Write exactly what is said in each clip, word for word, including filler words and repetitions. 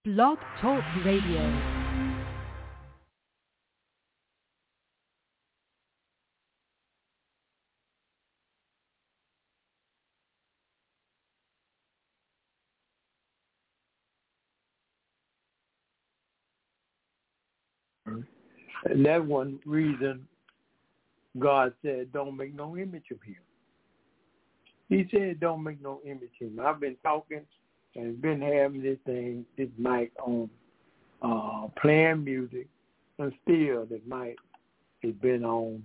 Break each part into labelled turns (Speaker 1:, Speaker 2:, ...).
Speaker 1: Blog Talk Radio.
Speaker 2: And that's one reason God said, don't make no image of him. He said, don't make no image of him. I've been talking and been having this thing, this mic on, uh, playing music, and still the mic has been on,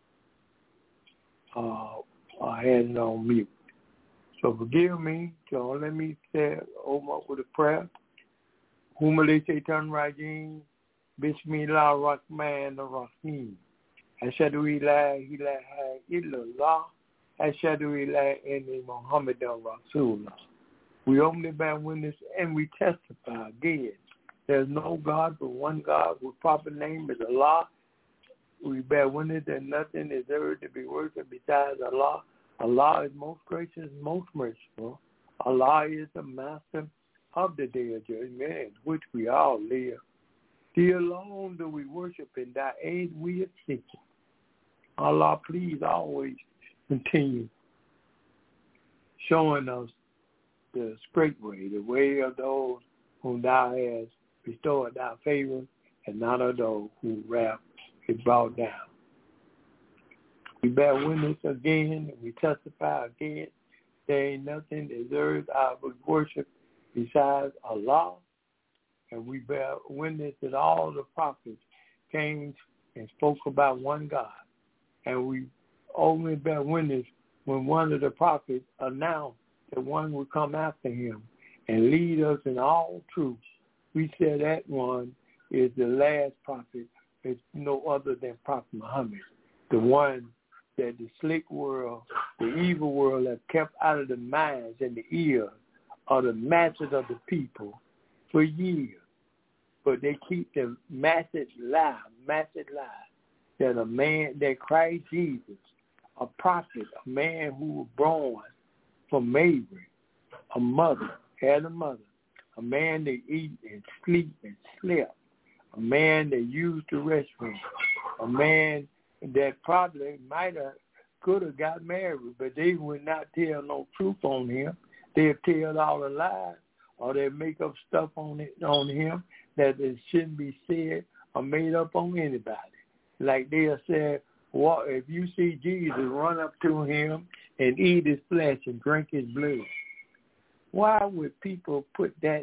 Speaker 2: uh, I had it on mute. So forgive me. So let me say, open up with a prayer. Humale Satan Rajim. Bismillah Rahman Rahim. Ashadu ilaha ilaha illallah. Ashadu ilaha illallah Muhammadan Rasulullah. We only bear witness and we testify again. There's no God but one God whose proper name is Allah. We bear witness that nothing is ever to be worshipped besides Allah. Allah is most gracious, most merciful. Allah is the master of the day of judgment, which we all live. Thee alone do we worship, and thy aid we are seeking. Allah, please always continue showing us the straight way, the way of those whom thou hast bestowed thy favor, and not of those who wrath is brought down. We bear witness again, and we testify again, there ain't nothing deserves our worship besides Allah. And we bear witness that all the prophets came and spoke about one God. And we only bear witness when one of the prophets announced that one would come after him and lead us in all truth. We said that one is the last prophet. It's no other than Prophet Muhammad, the one that the slick world, the evil world have kept out of the minds and the ears of the masses of the people for years. But they keep the massive lie, massive lie, that a man, that Christ Jesus, a prophet, a man who was born from Mary, a mother, had a mother, a man that eat and sleep and slept, a man that used the restroom, a man that probably might have, could have got married, but they would not tell no truth on him. They'd tell all the lies, or they'd make up stuff on it, on him that it shouldn't be said or made up on anybody. Like they'll say, well, if you see Jesus, run up to him and eat his flesh and drink his blood. Why would people put that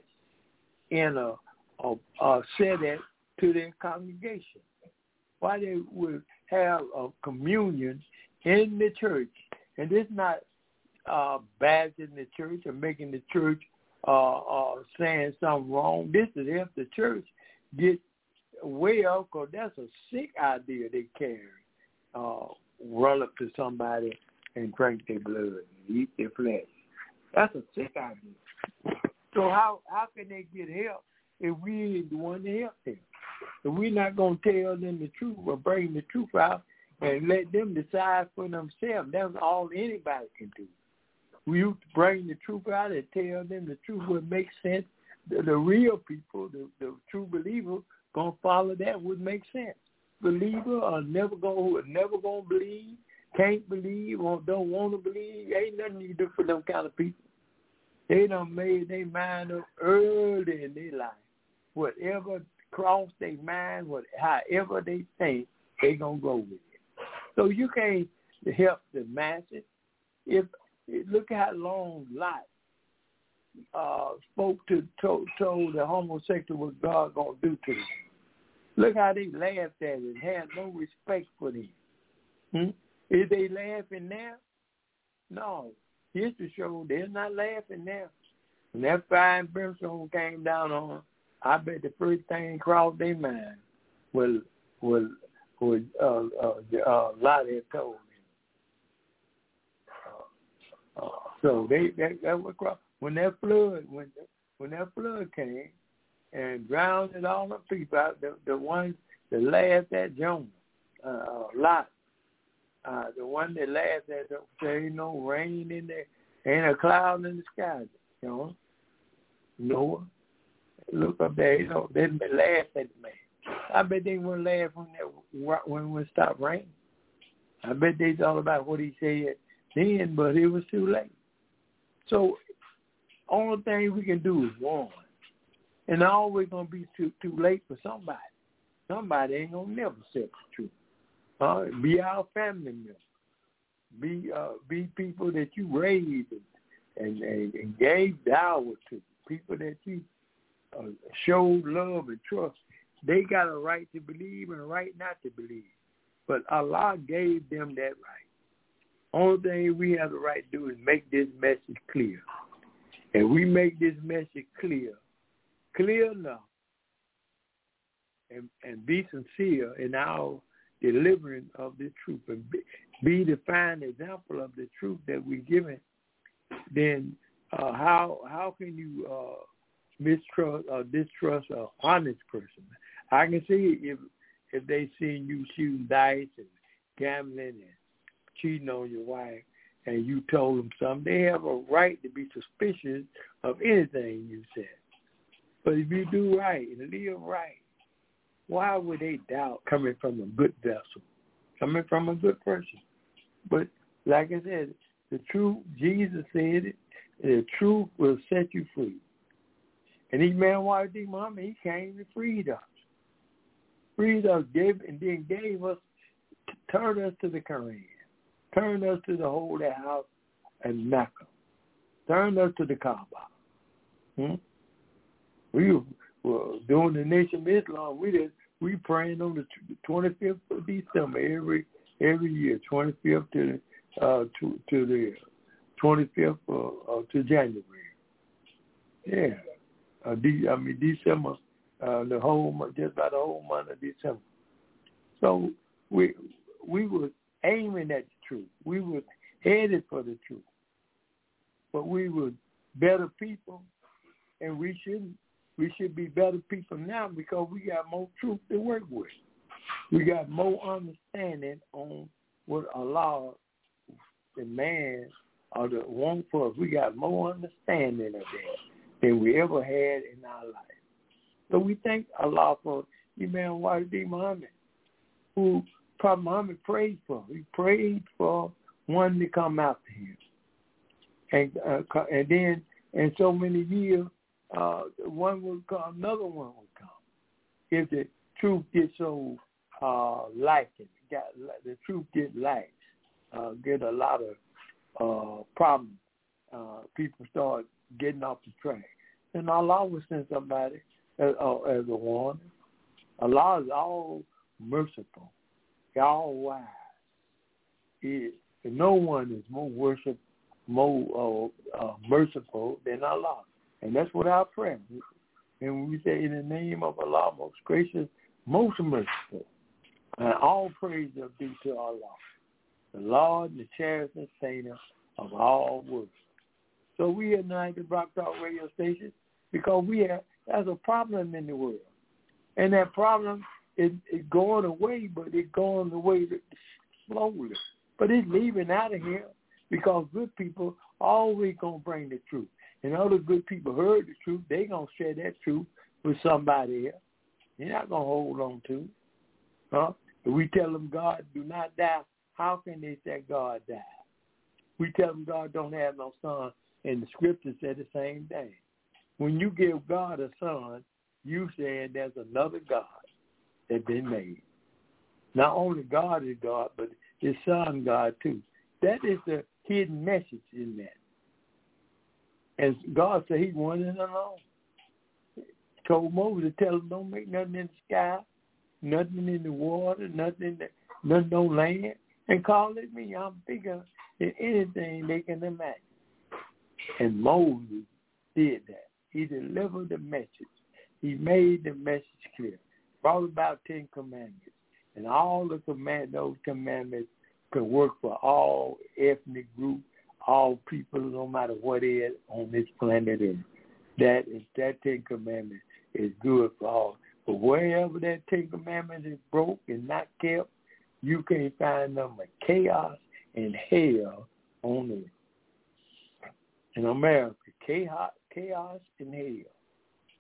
Speaker 2: in a, a, a say that to their congregation? Why they would have a communion in the church? And this not uh, badgering the church or making the church Uh, uh, saying something wrong. This is if the church gets well, because that's a sick idea they carry. Uh, run up to somebody and drink their blood and eat their flesh. That's a sick idea. So how how can they get help if we ain't the one to help them? If we're not going to tell them the truth or bring the truth out and let them decide for themselves, that's all anybody can do. We bring the truth out and tell them the truth would make sense. The, the real people, the, the true believer, gonna follow that would make sense. Believer are never gonna, never gonna believe, can't believe, or don't want to believe. Ain't nothing you do for them kind of people. They done made their mind up early in their life. Whatever cross their mind, what, however they think, they gonna go with it. So you can't help the masses. If Look how long Lot uh, spoke to, told, told the homosexual what God going to do to them. Look how they laughed at it and had no respect for them. Hmm? Is they laughing now? No. History shows they're not laughing now. When that fire and brimstone came down on them, I bet the first thing crossed their mind was, was, was uh, uh, uh, Lot had told. Uh, so they that, that was when that flood when when that flood came and drowned all the people out, the the ones that laughed at Jonah, uh, Lot, uh, the one that laughed at them, there ain't no rain in there, ain't a cloud in the sky, you know, Noah, look up there, you know, they laugh at the man. I bet they wouldn't laugh when that when it stopped raining. I bet they thought about what he said then, but it was too late. So, only thing we can do is warn. And it's always going to be too too late for somebody. Somebody ain't going to never say the truth. Uh, be our family members. Be uh, be people that you raised and, and, and gave dower to. People that you uh, showed love and trust. They got a right to believe and a right not to believe. But Allah gave them that right. Only thing we have the right to do is make this message clear. And we make this message clear, clear enough, and, and be sincere in our delivering of the truth and be, be the fine example of the truth that we're giving, then uh, how how can you uh, mistrust or distrust an honest person? I can see if if they seen you shooting dice and gambling and cheating on your wife, and you told them something, they have a right to be suspicious of anything you said. But if you do right and live right, why would they doubt coming from a good vessel, coming from a good person? But like I said, the truth, Jesus said it, the truth will set you free. And he man, why did Muhammad? He came and freed us. Freed us, gave, and then gave us, turned us to the Quran, turned us to the Holy House and Mecca, turned us to the Kaaba. Hmm? We were doing the Nation of Islam. We did. We praying on the twenty-fifth of December every every year, twenty-fifth to the uh, to to the twenty-fifth uh, uh, to January. Yeah, uh, de- I mean December. Uh, the whole month, just about the whole month of December. So we we were aiming at the truth. We were headed for the truth. But we were better people, and we should we should be better people now because we got more truth to work with. We got more understanding on what Allah, the man, or the one for us. We got more understanding of that than we ever had in our life. So we thank Allah for Imam Wadi Muhammad, who Prophet Muhammad prayed for. He prayed for one to come after him. And uh, and then in so many years, uh, one will come, another one will come. If the truth gets so uh, liked, got, the truth get liked, uh, get a lot of uh, problems, uh, people start getting off the track. And Allah will send somebody As, uh, as a warning. Allah is all merciful, all wise. He, no one is more worship, more uh, uh, merciful than Allah, and that's what our prayer. And when we say in the name of Allah, most gracious, most merciful, and all praise are due to Allah, the Lord, the charity and sustainer of all worlds. So we are now at the Rock Talk radio station because we have. There's a problem in the world. And that problem is, is going away, but it's going away slowly. But it's leaving out of here because good people always going to bring the truth. And other good people heard the truth, they going to share that truth with somebody else. They're not going to hold on to it. Huh? If we tell them God do not die, how can they say God died? We tell them God don't have no son, and the scripture said the same thing. When you give God a son, you saying there's another God that been made. Not only God is God, but his son God too. That is the hidden message in that. And God said he wanted alone. Told Moses to tell him don't make nothing in the sky, nothing in the water, nothing, nothing on land, and call it me. I'm bigger than anything they can imagine. And Moses did that. He delivered the message. He made the message clear. Brought about Ten Commandments. And all the command, those commandments can work for all ethnic groups, all people, no matter what is on this planet Earth. That is that Ten Commandments is good for all. But wherever that Ten Commandments is broke and not kept, you can't find them but chaos and hell on earth. In America, chaos, chaos and hell.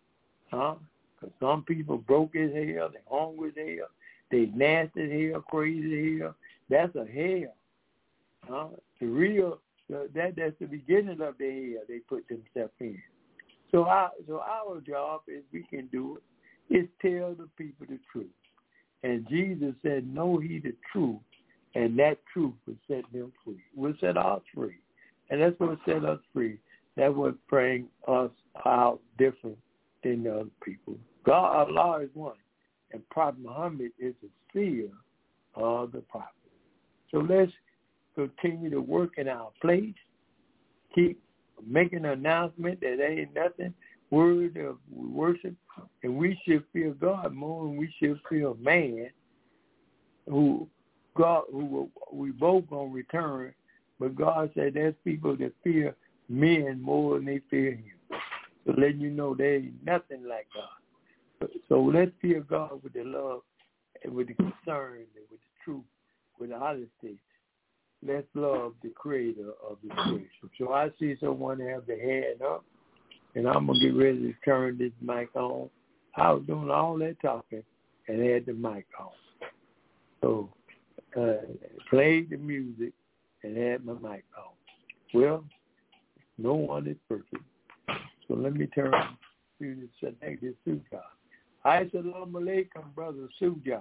Speaker 2: Huh? Because some people broke as hell, they hungry as hell, they nasty as hell, crazy as hell. That's a hell. Huh? The real, that that's the beginning of the hell they put themselves in. So our, so our job, is we can do it, is tell the people the truth. And Jesus said, know ye the truth, and that truth will set them free. Will set us free. And that's what set us free. That would bring us out different than the other people. God, Allah is one. And Prophet Muhammad is the seer of the prophet. So let's continue to work in our place. Keep making an announcement that there ain't nothing word of worship, and we should fear God more than we should fear man. Who God, who we both gonna return, but God said there's people that fear men more than they fear Him. So letting you know there ain't nothing like God. So let's fear God with the love and with the concern and with the truth, with the honesty. Let's love the Creator of the creation. So I see someone have their hand up, and I'm going to get ready to turn this mic on. I was doing all that talking and had the mic on. So uh, played the music and had my mic on. Well, no one is perfect. So let me turn to the Select Suja. Assalamu alaikum, Brother Suja.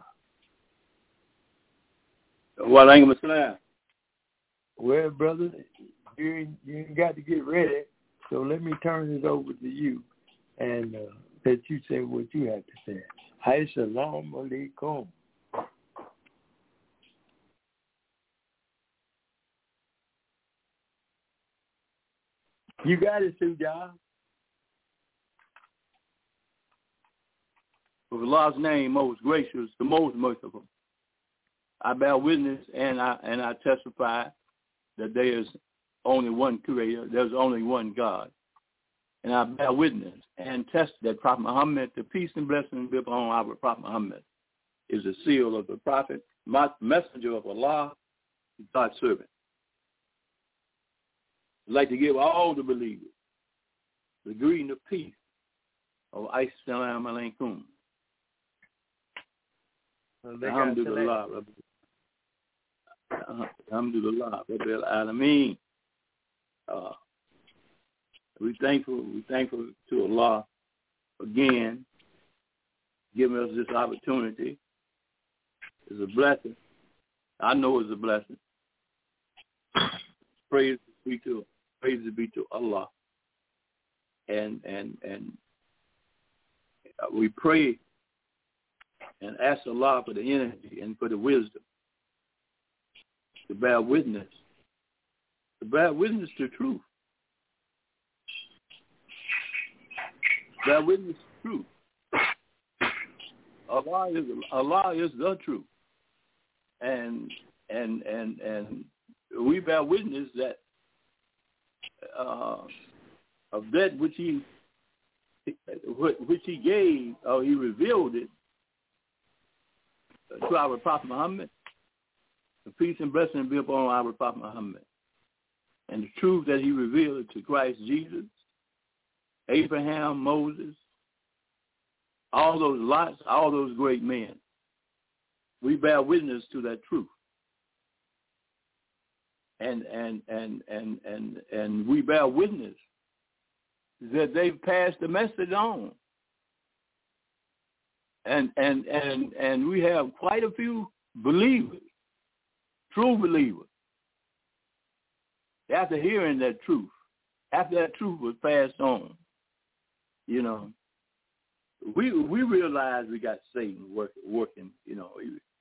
Speaker 3: Wa alaikum assalam.
Speaker 2: Well, brother, you ain't, you ain't got to get ready, so let me turn it over to you and uh, let you say what you have to say. Assalamu alaikum. You got it, Suja.
Speaker 3: With Allah's name, most gracious, the most merciful, I bear witness and I and I testify that there is only one Creator, there's only one God. And I bear witness and test that Prophet Muhammad, the peace and blessing be upon our Prophet Muhammad, is the seal of the prophet, messenger of Allah, God's servant. I'd like to give all the believers the greeting of peace of Assalamu alaikum. Alhamdulillah, Alhamdulillah, Rabbil Alameen. Uh, we thankful, we thankful to Allah again, giving us this opportunity. It's a blessing. I know it's a blessing. Praise be to, praise be to Allah. And and and we pray and ask Allah for the energy and for the wisdom to bear witness, to bear witness to truth. Bear witness to truth. Allah is Allah is the truth, and and and and we bear witness that uh, of that which he which he gave or he revealed it to our Prophet Muhammad. The peace and blessing be upon our Prophet Muhammad. And the truth that he revealed to Christ Jesus, Abraham, Moses, all those lots, all those great men. We bear witness to that truth. And and and and and and we bear witness that they've passed the message on. And and and and we have quite a few believers, true believers, after hearing that truth, after that truth was passed on, you know, we we realized we got Satan work, working, you know.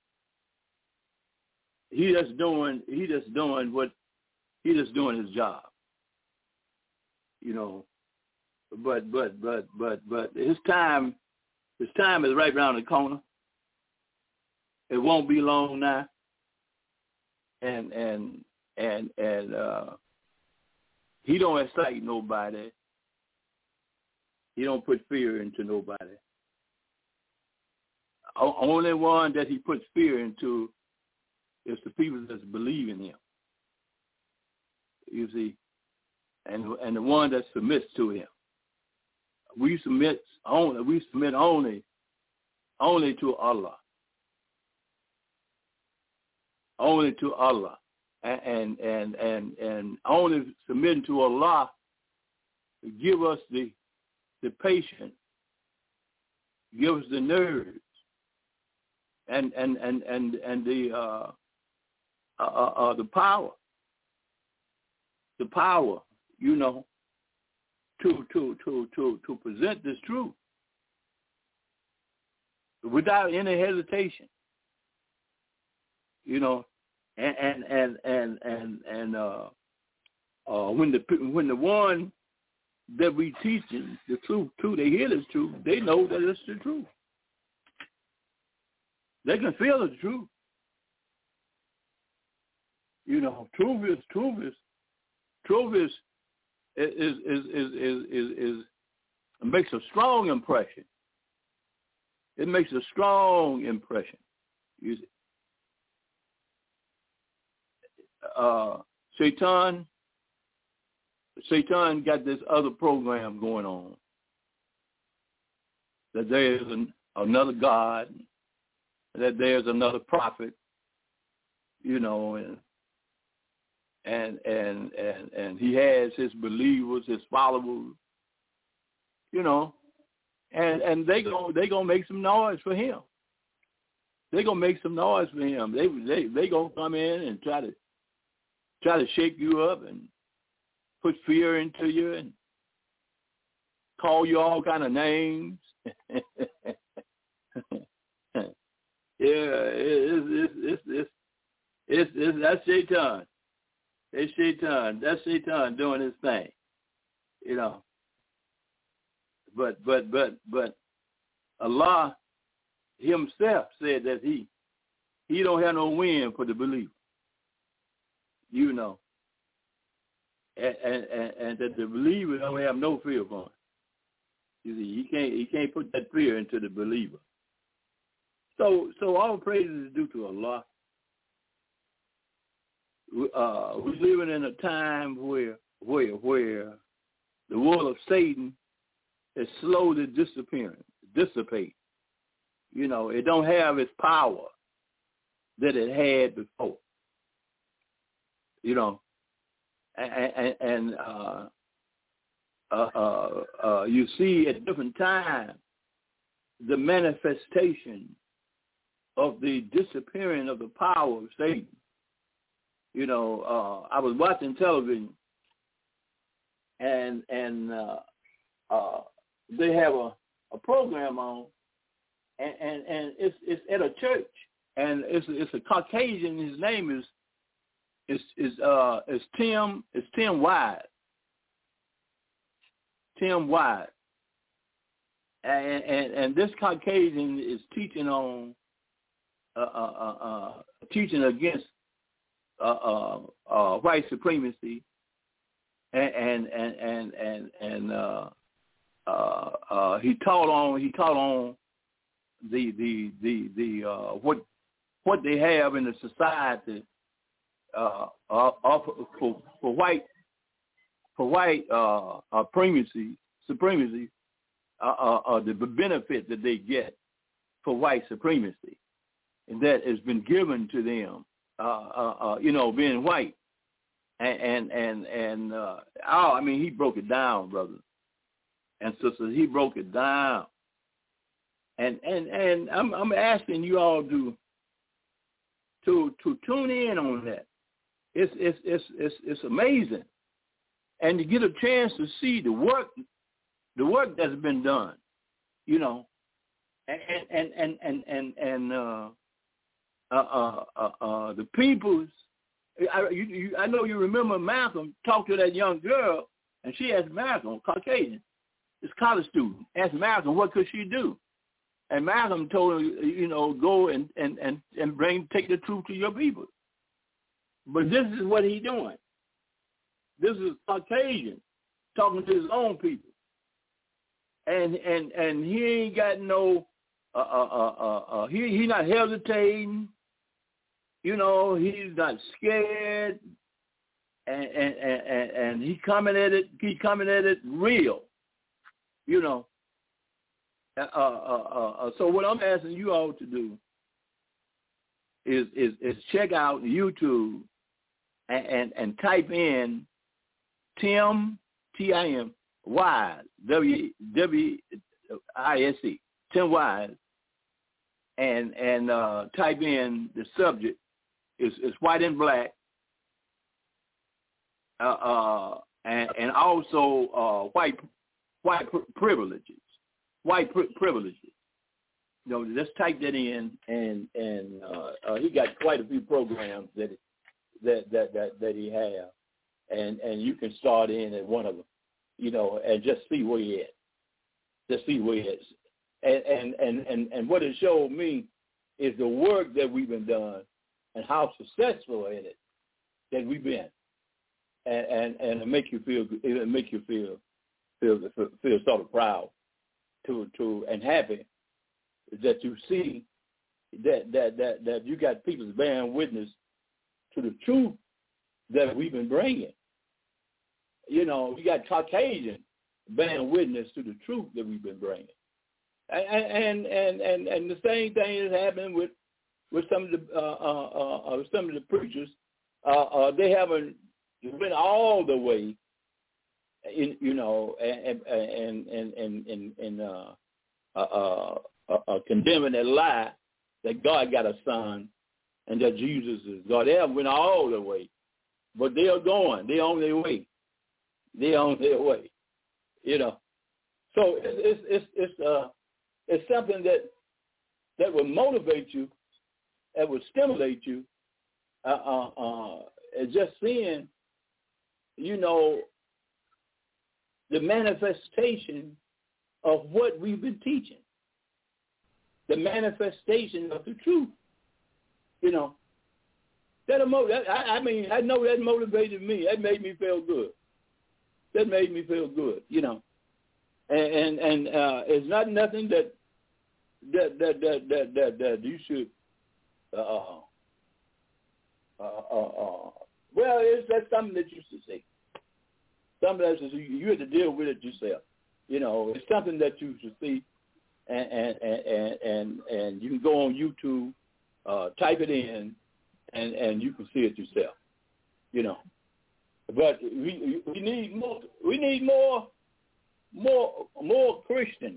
Speaker 3: He, he just doing he just doing what he just doing his job, you know. But but but but but his time his time is right around the corner. It won't be long now. And and and and uh, he don't excite nobody. He don't put fear into nobody. O- only one that he puts fear into is the people that believe in him. You see, and and the one that submits to him. we submit only we submit only only to Allah. Only to Allah. And and and and only submitting to Allah to give us the the patience, give us the nerves, and and and and and the uh, uh, uh, the power, the power, you know, to to to to to present this truth without any hesitation, you know, and and and and and, and uh, uh, when the when the one that we teaching the truth to, they hear the truth, they know that it's the truth. They can feel the truth. You know, truth is truth is truth is is is is is is, is it makes a strong impression. It makes a strong impression. You see. Uh, Satan, Satan got this other program going on, that there is an, another God, that there's another prophet, you know, and and and and and he has his believers, his followers, you know, and and they go they gonna make some noise for him. They gonna make some noise for him. They they they gonna come in and try to try to shake you up and put fear into you and call you all kind of names. Yeah, it's it's it's it's it's, it's that's Satan. It's Satan. That's Satan doing his thing, you know. But but but but Allah Himself said that He He don't have no wind for the believer, you know, and and, and, and that the believer don't have no fear for him. You see, he can't he can't put that fear into the believer. So so all praise is due to Allah. Uh, we're living in a time where where where the world of Satan is slowly disappearing, dissipate. You know, it don't have its power that it had before. You know, and, and, and uh, uh, uh, uh, you see at different times the manifestation of the disappearing of the power of Satan. You know, uh, I was watching television, and and uh, uh, they have a, a program on, and, and, and it's it's at a church, and it's it's a Caucasian. His name is is is uh is Tim is Tim Wise. Tim Wise, and and, and this Caucasian is teaching on uh, uh, uh, uh, teaching against Uh, uh, uh, white supremacy, and and and and and, and uh, uh, uh, he taught on he taught on the the the the uh, what what they have in the society uh, uh, for for white for white uh, uh, supremacy supremacy uh, uh, uh, the benefit that they get for white supremacy, and that has been given to them. Uh, uh, uh, you know, being white, and and and, and uh, oh, I mean, he broke it down, brother and sisters. He broke it down, and and and I'm I'm asking you all to to to tune in on that. It's it's it's it's it's amazing, and to get a chance to see the work, the work that's been done, you know, and and and and and and. Uh, Uh, uh, uh, uh, the people's, I, you, you, I know you remember Malcolm talked to that young girl, and she asked Malcolm, Caucasian, this college student, asked Malcolm what could she do, and Malcolm told her, you know, go and and and and bring take the truth to your people. But this is what he's doing. This is Caucasian talking to his own people, and and and he ain't got no, uh, uh, uh, uh, uh he he not hesitating. You know, he's not scared, and and, and, and he coming at it, he coming at it real, you know. Uh, uh, uh, uh, so what I'm asking you all to do is is, is check out YouTube and, and, and type in Tim, T I M, Wise, W W I S E, Tim Wise, and and uh, type in the subject. It's, it's white and black, uh, uh, and, and also uh, white white privileges, white pri- privileges. You know, just type that in, and and uh, uh, he got quite a few programs that that that that, that he has, and and you can start in at one of them, you know, and just see where he at, just see where he is, and and and and, and what it showed me is the work that we've been done and how successful in it that we've been, and and and it make you feel it make you feel feel feel sort of proud to to and happy that you see that that that that you got people bearing witness to the truth that we've been bringing. You know, you got Caucasian bearing witness to the truth that we've been bringing, and and and and, and the same thing is happening with with some of the uh, uh, uh, some of the preachers. Uh, uh, they haven't went all the way, in you know, and and and and and, and uh, uh, uh, uh, uh, condemning that lie that God got a son and that Jesus is God. They haven't went all the way, but they are going. They're on their way. They're on their way. You know, so it's it's it's uh it's something that that will motivate you, that will stimulate you. Uh, uh, uh, and just seeing, you know, the manifestation of what we've been teaching, the manifestation of the truth. You know, that, that I, I mean, I know that motivated me. That made me feel good. That made me feel good. You know, and and, and uh, it's not nothing that that that that that that, that you should. Uh, uh, uh, uh, well, it's that's something that you should see. Something that you, you have to deal with it yourself. You know, it's something that you should see, and and and and, and you can go on YouTube, uh, type it in, and, and you can see it yourself. You know, but we we need more. We need more, more, more Christians,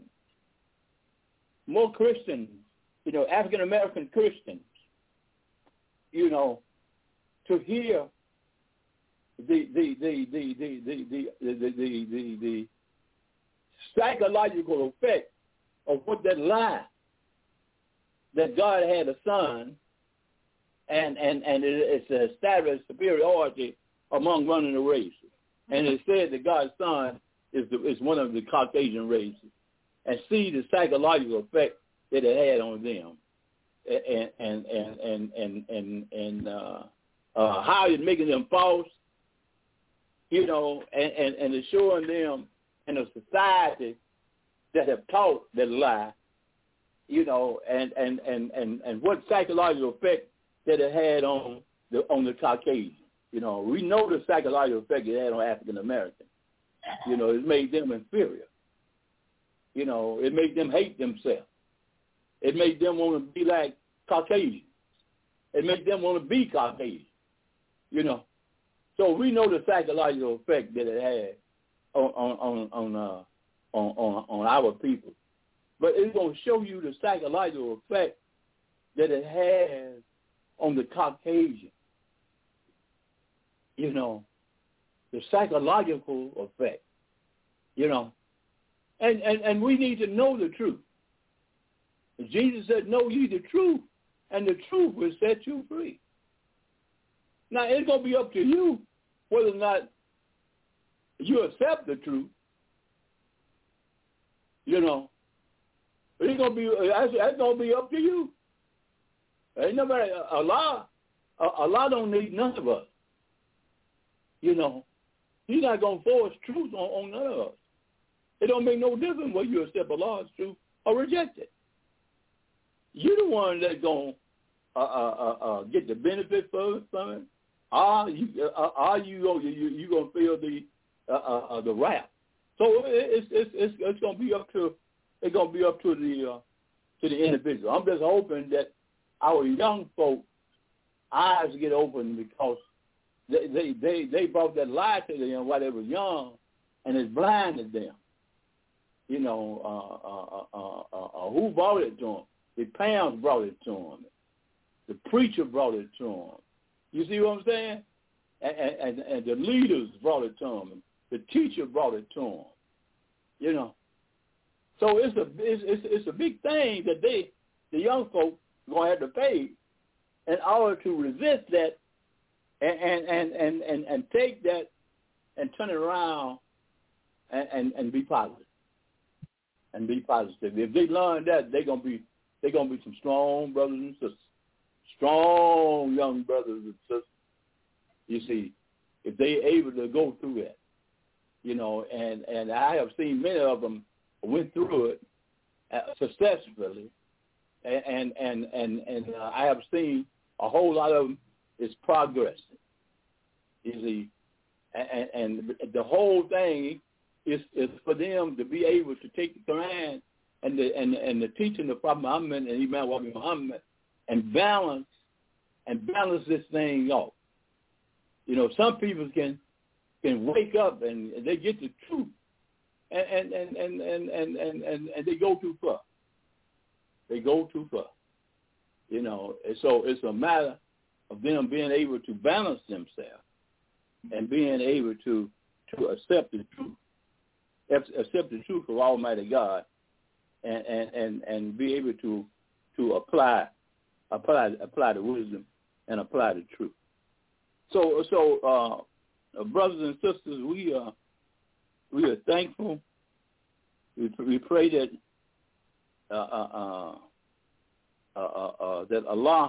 Speaker 3: more Christians. You know, African American Christians. You know, to hear the the the the the the the the, the, the, the psychological effect of what that lie that God had a son, and and and it, it's established superiority among one of the races, and it said that God's son is the, is one of the Caucasian races, and see the psychological effect that it had on them. And and and and and and, and uh, uh, how it's making them false, you know, and, and, and it's showing them in a society that have taught that lie, you know, and, and, and, and, and what psychological effect that it had on the on the Caucasian. You know, we know the psychological effect it had on African Americans. You know, it made them inferior. You know, it made them hate themselves. It made them want to be like Caucasians. It made them want to be Caucasian, you know. So we know the psychological effect that it had on on on uh, on, on on our people. But it's going to show you the psychological effect that it has on the Caucasian. You know, the psychological effect, you know. And, and, and we need to know the truth. Jesus said, know ye the truth, and the truth will set you free. Now, it's going to be up to you whether or not you accept the truth, you know. But it's going to be, that's, that's going to be up to you. Ain't nobody, Allah, Allah don't need none of us. You know, he's not going to force truth on, on none of us. It don't make no difference whether you accept Allah's truth or reject it. You're the one that's going to uh, uh, uh, get the benefit from it. Are you, uh, are you going you, you going to feel the uh, uh, the wrath? So it's it's it's, it's going to be up to it's gonna be up to the uh, to the individual. I'm just hoping that our young folk eyes get open because they they they, they brought that lie to them while they were young, and it's blinded them. You know, uh, uh, uh, uh, uh, who brought it to them? The parents brought it to them. The preacher brought it to them. You see what I'm saying? And, and, and the leaders brought it to them. The teacher brought it to them. You know, so it's a it's it's, it's a big thing that they the young folk gonna have to pay in order to resist that and and and and, and, and take that and turn it around and, and, and be positive. And be positive. If they learn that, they're gonna be they're gonna be some strong brothers and sisters, strong young brothers and sisters. You see, if they're able to go through that, you know, and, and I have seen many of them went through it uh, successfully, and and and and, and uh, I have seen a whole lot of them is progressing. You see, and, and the whole thing. Is, is for them to be able to take the Quran and the and, and the teaching of Prophet Muhammad and Imam Wabi Muhammad and balance and balance this thing off. You know, some people can can wake up and they get the truth and and and and and, and, and, and, and they go too far. They go too far. You know, and so it's a matter of them being able to balance themselves and being able to to accept the truth. Accept the truth of Almighty God, and, and, and, and be able to to apply apply apply the wisdom and apply the truth. So so uh, brothers and sisters, we are we are thankful. We we pray that uh, uh, uh, uh, uh, that Allah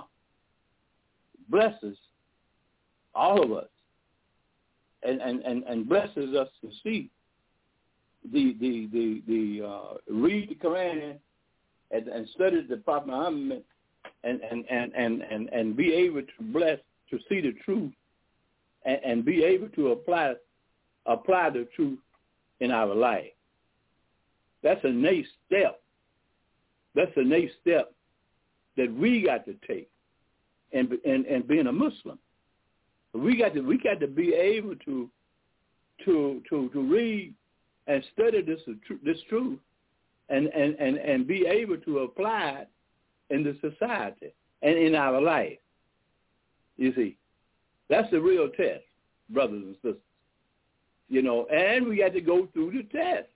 Speaker 3: blesses all of us and, and, and, and blesses us to see. The the the the uh, read the Quran and, and study the Prophet Muhammad and and, and, and, and and be able to bless to see the truth and, and be able to apply apply the truth in our life. That's a next step. That's a next step that we got to take and and, and being a Muslim. We got to we got to be able to to to to read and study this this truth, and, and, and, and be able to apply it in the society and in our life. You see, that's the real test, brothers and sisters. You know, and we got to go through the test.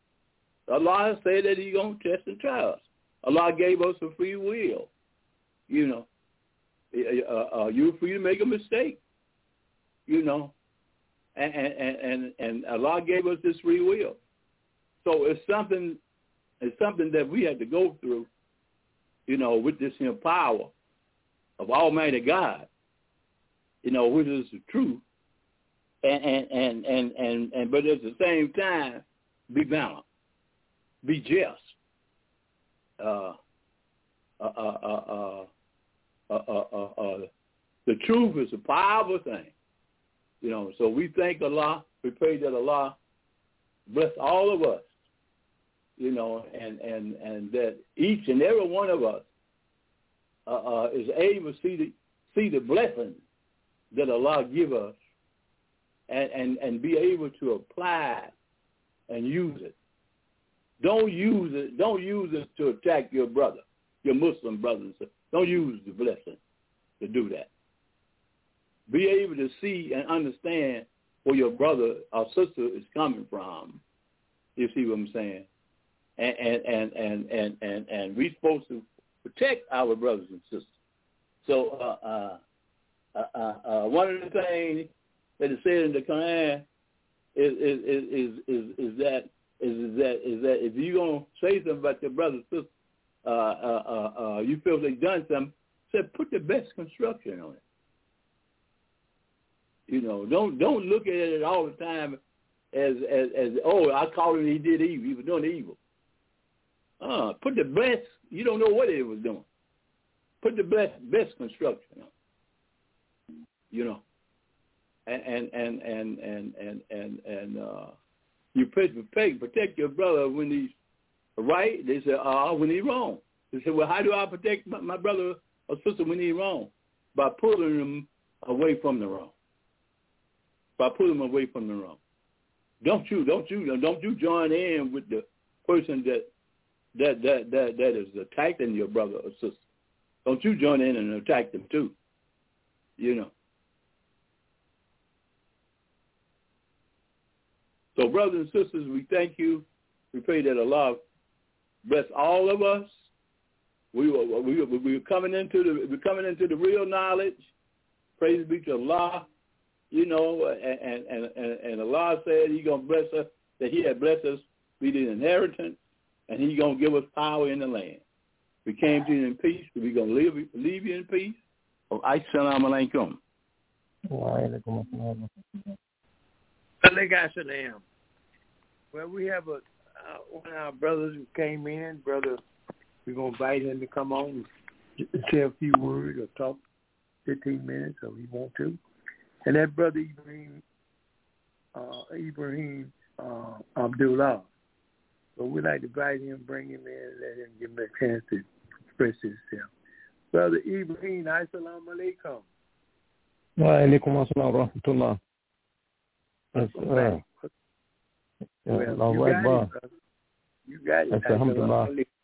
Speaker 3: Allah said that He's gonna test and try us. Allah gave us a free will. You know, uh, uh, you're free to make a mistake. You know. And, and and and Allah gave us this free will, so it's something, it's something that we had to go through, you know, with this you know, power of Almighty God, you know, which is the truth, and and and and and, and but at the same time, be balanced, be just. Uh, uh, uh, uh, uh, uh, uh, uh, the truth is a powerful thing. You know, so we thank Allah. We pray that Allah bless all of us, you know, and, and, and that each and every one of us uh, uh, is able to see the, see the blessings that Allah give us and, and, and be able to apply it and use it. Don't use it. Don't use it to attack your brother, your Muslim brother and sister. Don't use the blessing to do that. Be able to see and understand where your brother or sister is coming from. You see what I'm saying? And and and and and and, and we're supposed to protect our brothers and sisters. So uh, uh, uh, uh, uh, one of the things that is said in the Quran is is is is, is that is, is that is that if you're gonna say something about your brother or sister, uh, uh, uh, uh, you feel they've done something, say put the best construction on it. You know, don't don't look at it all the time as as, as oh, I called him, he did evil. He was doing evil. Uh, put the best. You don't know what he was doing. Put the best best construction on. You know, and and and and and and and, and uh, you protect protect your brother when he's right? They say, oh, when he's wrong. They say, well, how do I protect my, my brother or sister when he's wrong? By pulling them away from the wrong. By pulling them away from the wrong. Don't you, don't you, don't you join in with the person that that that that, that is attacking your brother or sister. Don't you join in and attack them too. You know. So, brothers and sisters, we thank you. We pray that Allah bless all of us. We were we were, we were coming into the we're coming into the real knowledge. Praise be to Allah. You know, and and and, and Allah said He's gonna bless us. That He had blessed us with the inheritance, and He's gonna give us power in the land. We came to you in peace. We're gonna leave leave you in peace. Oh, assalamu alaikum.
Speaker 4: Wa alaikum assalam.
Speaker 2: Alaikum assalam. Well, we have a uh, one of our brothers who came in. Brother, we're going to invite him to come on and say a few words or talk fifteen minutes if he want to. And that brother Ibrahim, uh, Ibrahim uh, Abdullah. So we'd like to invite him, bring him in, let him give him a chance to express himself. Brother Ibrahim, assalamu alaikum.
Speaker 4: Wa alaikum assalam wa rahmatullah. That's, uh,
Speaker 2: well, you got, it, brother. you got it.
Speaker 4: Alhamdulillah.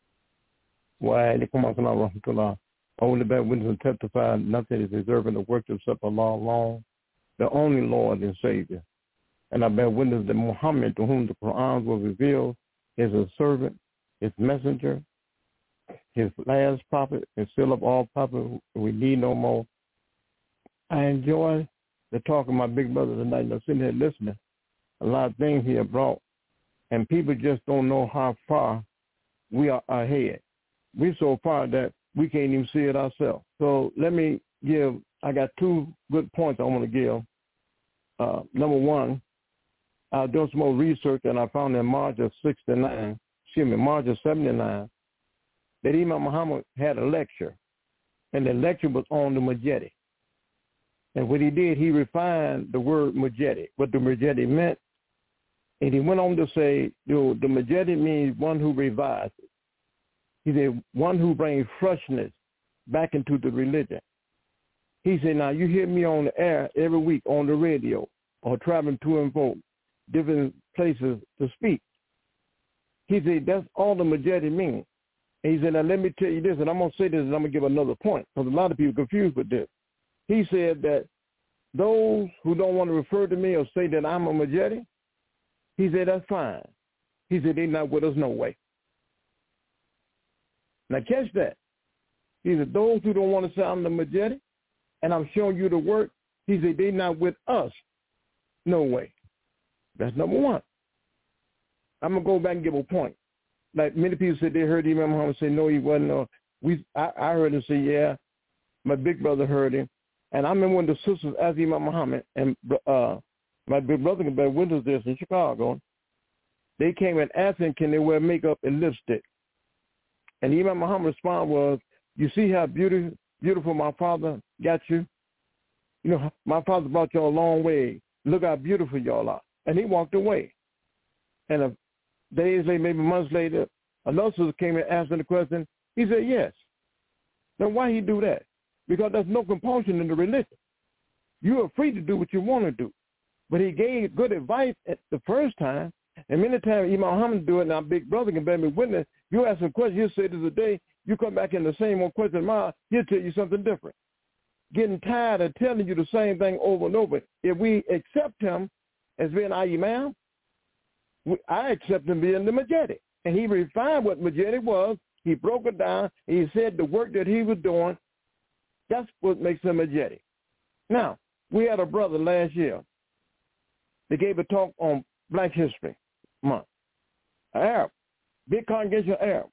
Speaker 4: Wa alaikum assalam wa rahmatullah. Only bear witness and testify nothing is deserving of worship except Allah alone, the only Lord and Savior. And I bear witness that Muhammad, to whom the Quran was revealed, is a servant, his messenger, his last prophet, and still of all prophets. We need no more. I enjoy the talk of my big brother tonight. I'm sitting here listening. A lot of things he have brought, and people just don't know how far we are ahead. We're so far that we can't even see it ourselves. So let me give, I got two good points I want to give. Uh, number one, I was doing some more research, and I found in March of sixty-nine, excuse me, March of seventy-nine, that Imam Muhammad had a lecture, and the lecture was on the Mujahid. And what he did, he refined the word Mujahid, what the Mujahid meant, and he went on to say, you know, the Mujahid means one who revives. He said, one who brings freshness back into the religion. He said, now you hear me on the air every week on the radio or traveling to and fro, different places to speak. He said, that's all the Mujahid means. And he said, now let me tell you this, and I'm going to say this, and I'm going to give another point, because a lot of people are confused with this. He said that those who don't want to refer to me or say that I'm a Mujahid, he said, that's fine. He said, they're not with us no way. Now catch that. He said, those who don't want to say I'm the Mujahid, and I'm showing you the work, he said, they're not with us no way. That's number one. I'm going to go back and give a point. Like many people said they heard Imam Muhammad say, no, he wasn't. Uh, we, I, I heard him say, yeah. My big brother heard him. And I remember when the sisters asked Imam Muhammad, and uh, my big brother can bear witness this in Chicago, they came and asked him, can they wear makeup and lipstick? And Imam Muhammad's response was, you see how beautiful, beautiful my father got you? You know, my father brought you a long way. Look how beautiful y'all are. And he walked away. And a days later, maybe months later, another sister came and asked him the question. He said, yes. Then why he do that? Because there's no compulsion in the religion. You are free to do what you want to do. But he gave good advice at the first time. And many times Imam Muhammad do it, and our big brother can bear me witness. You ask him a question, he'll say this a day. You come back in the same one question tomorrow, he'll tell you something different. Getting tired of telling you the same thing over and over. If we accept him as being our Imam, we, I accept him being the Mujahid. And he refined what Mujahid was. He broke it down. He said the work that he was doing, that's what makes him Mujahid. Now, we had a brother last year that gave a talk on Black History Month. An Arab, big congregation Arab.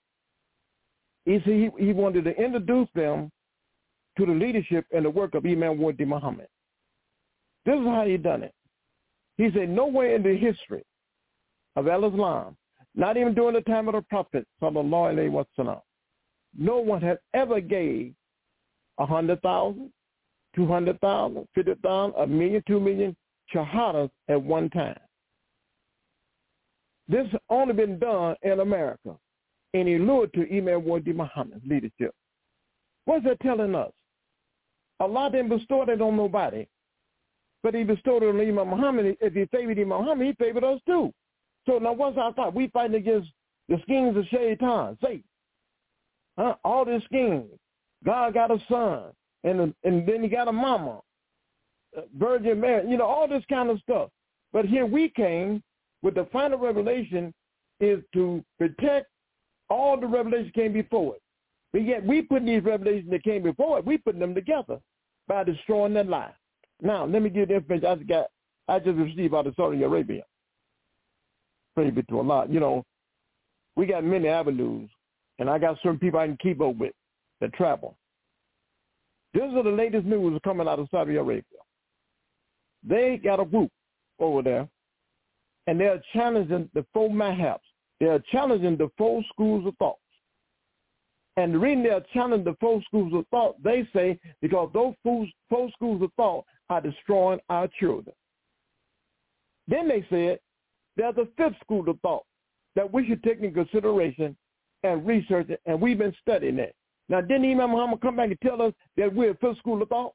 Speaker 4: He said he, he wanted to introduce them to the leadership and the work of Imam Wadi Muhammad. This is how he done it. He said, nowhere in the history of Al-Islam, not even during the time of the Prophet, sallallahu alaihi wasallam, no one had ever gave a hundred thousand, two hundred thousand, fifty thousand, a million, two million shahadas at one time. This only been done in America. and he lured to Imam Wadi Muhammad's leadership. What's that telling us? Allah didn't bestow it on nobody, but he bestowed it on Imam Muhammad. If he favored Imam Muhammad, he favored us too. So now what's our thought? We fighting against the schemes of Shaitan, Satan. Huh? All these schemes. God got a son, and, and then he got a mama, Virgin Mary, you know, all this kind of stuff. But here we came with the final revelation is to protect all the revelation came before it. But yet we put these revelations that came before it, we put them together by destroying that lie. Now, let me give the information I just got, I just received out of Saudi Arabia. Praise be to Allah. You know, we got many avenues, and I got certain people I can keep up with that travel. This is the latest news coming out of Saudi Arabia. They got a group over there, and they're challenging the four madhabs. They're challenging the four schools of thought. And the reason they're challenging the four schools of thought, they say, because those four, four schools of thought are destroying our children. Then they said, there's a fifth school of thought that we should take into consideration and research it, and we've been studying it. Now, didn't Imam Muhammad come back and tell us that we're a fifth school of thought?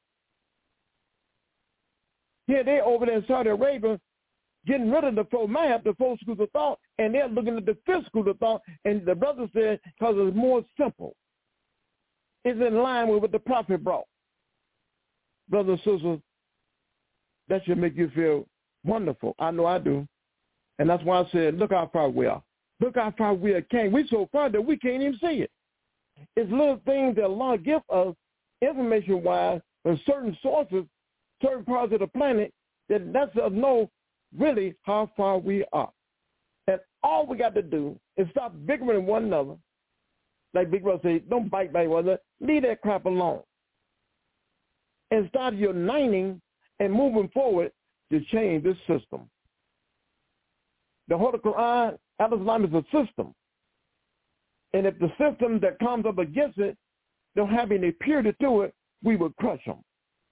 Speaker 4: Here they over there in Saudi Arabia getting rid of the four madhab, the four schools of thought, and they're looking at the fifth school of thought, and the brother said, because it's more simple. It's in line with what the prophet brought. Brothers and sisters, that should make you feel wonderful. I know I do. And that's why I said, look how far we are. Look how far we are came. We're so far that we can't even see it. It's little things that Allah gives us information-wise from certain sources, certain parts of the planet, that lets us know really how far we are. And all we got to do is stop bickering one another. Like Big Brother said, don't bite by one another. Leave that crap alone. And start uniting and moving forward to change this system. The Holy Quran, Al-Islam is a system. And if the system that comes up against it don't have any purity to it, we will crush them.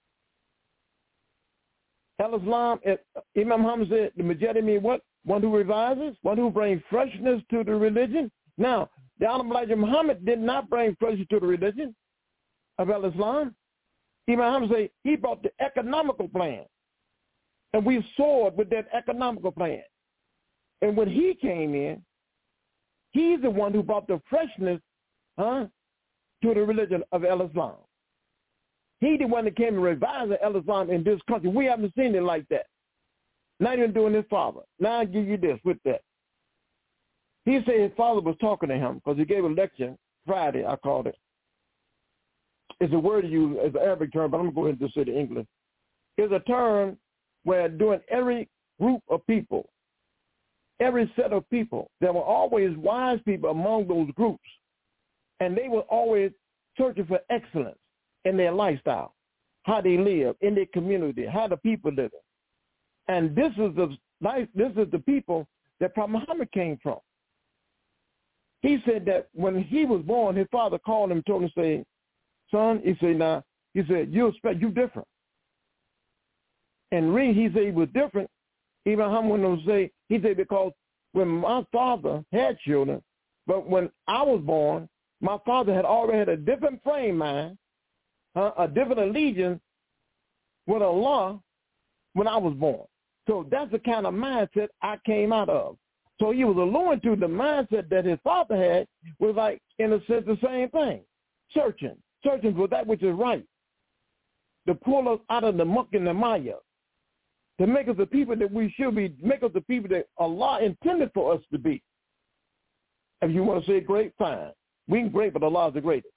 Speaker 4: Al-Islam, Imam Muhammad said, the Mujahid mean what? One who revises, one who brings freshness to the religion. Now, the Honorable Elijah Muhammad did not bring freshness to the religion of Al-Islam. Imam Muhammad said he brought the economical plan. And we soared with that economical plan. And when he came in, he's the one who brought the freshness huh, to the religion of Al-Islam. He the one that came and revised Al-Islam in this country. We haven't seen it like that. Not even doing his father. Now I give you this with that. He said his father was talking to him because he gave a lecture Friday, I called it. It's a word used as an Arabic term, but I'm going to go ahead and just say it in English. It's a term where during every group of people, every set of people, there were always wise people among those groups, and they were always searching for excellence in their lifestyle, how they live, in their community, how the people live. And this is the life, this is the people that Prophet Muhammad came from. He said that when he was born, his father called him and told him, say, son, he said, now, he said, you expect, you different. And read, he said he was different. Even Muhammad would say, he said, because when my father had children, but when I was born, my father had already had a different frame mind, uh, a different allegiance with Allah when I was born. So that's the kind of mindset I came out of. So he was alluding to the mindset that his father had was like, in a sense, the same thing. Searching, searching for that which is right. To pull us out of the muck and the mire. To make us the people that we should be, make us the people that Allah intended for us to be. If you want to say great, fine. We can great, but Allah is the greatest.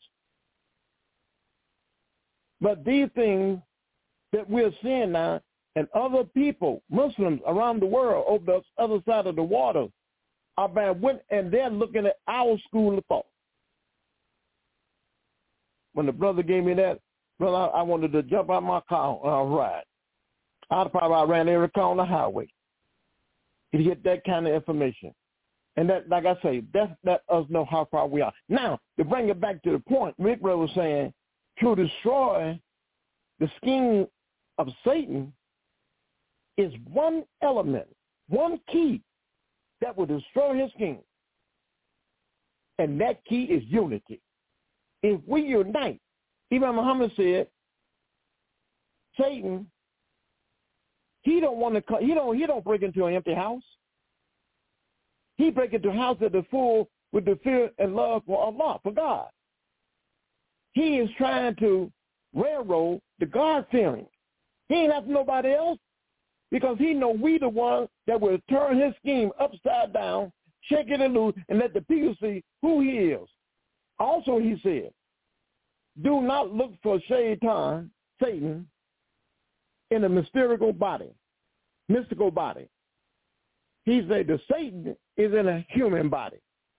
Speaker 4: But these things that we're seeing now, and other people, Muslims around the world, over the other side of the water, are bad, and they're looking at our school of thought. When the brother gave me that, brother, I, I wanted to jump out my car and uh, ride. I'd probably ran every car on the highway to get that kind of information. And that, like I say, that let us know how far we are. Now, to bring it back to the point, Rick was saying, to destroy the scheme of Satan is one element, one key that will destroy his scheme. And that key is unity. If we unite, Imam Muhammad said, Satan, he don't want to come, he don't he don't break into an empty house. He break into a house that is full with the fear and love for Allah, for God. He is trying to railroad the God-fearing. He ain't after nobody else because he know we the one that will turn his scheme upside down, shake it and loose, and let the people see who he is. Also, he said, do not look for Shaitan, Satan, in a mystical body, mystical body. He said the Satan is in a human body.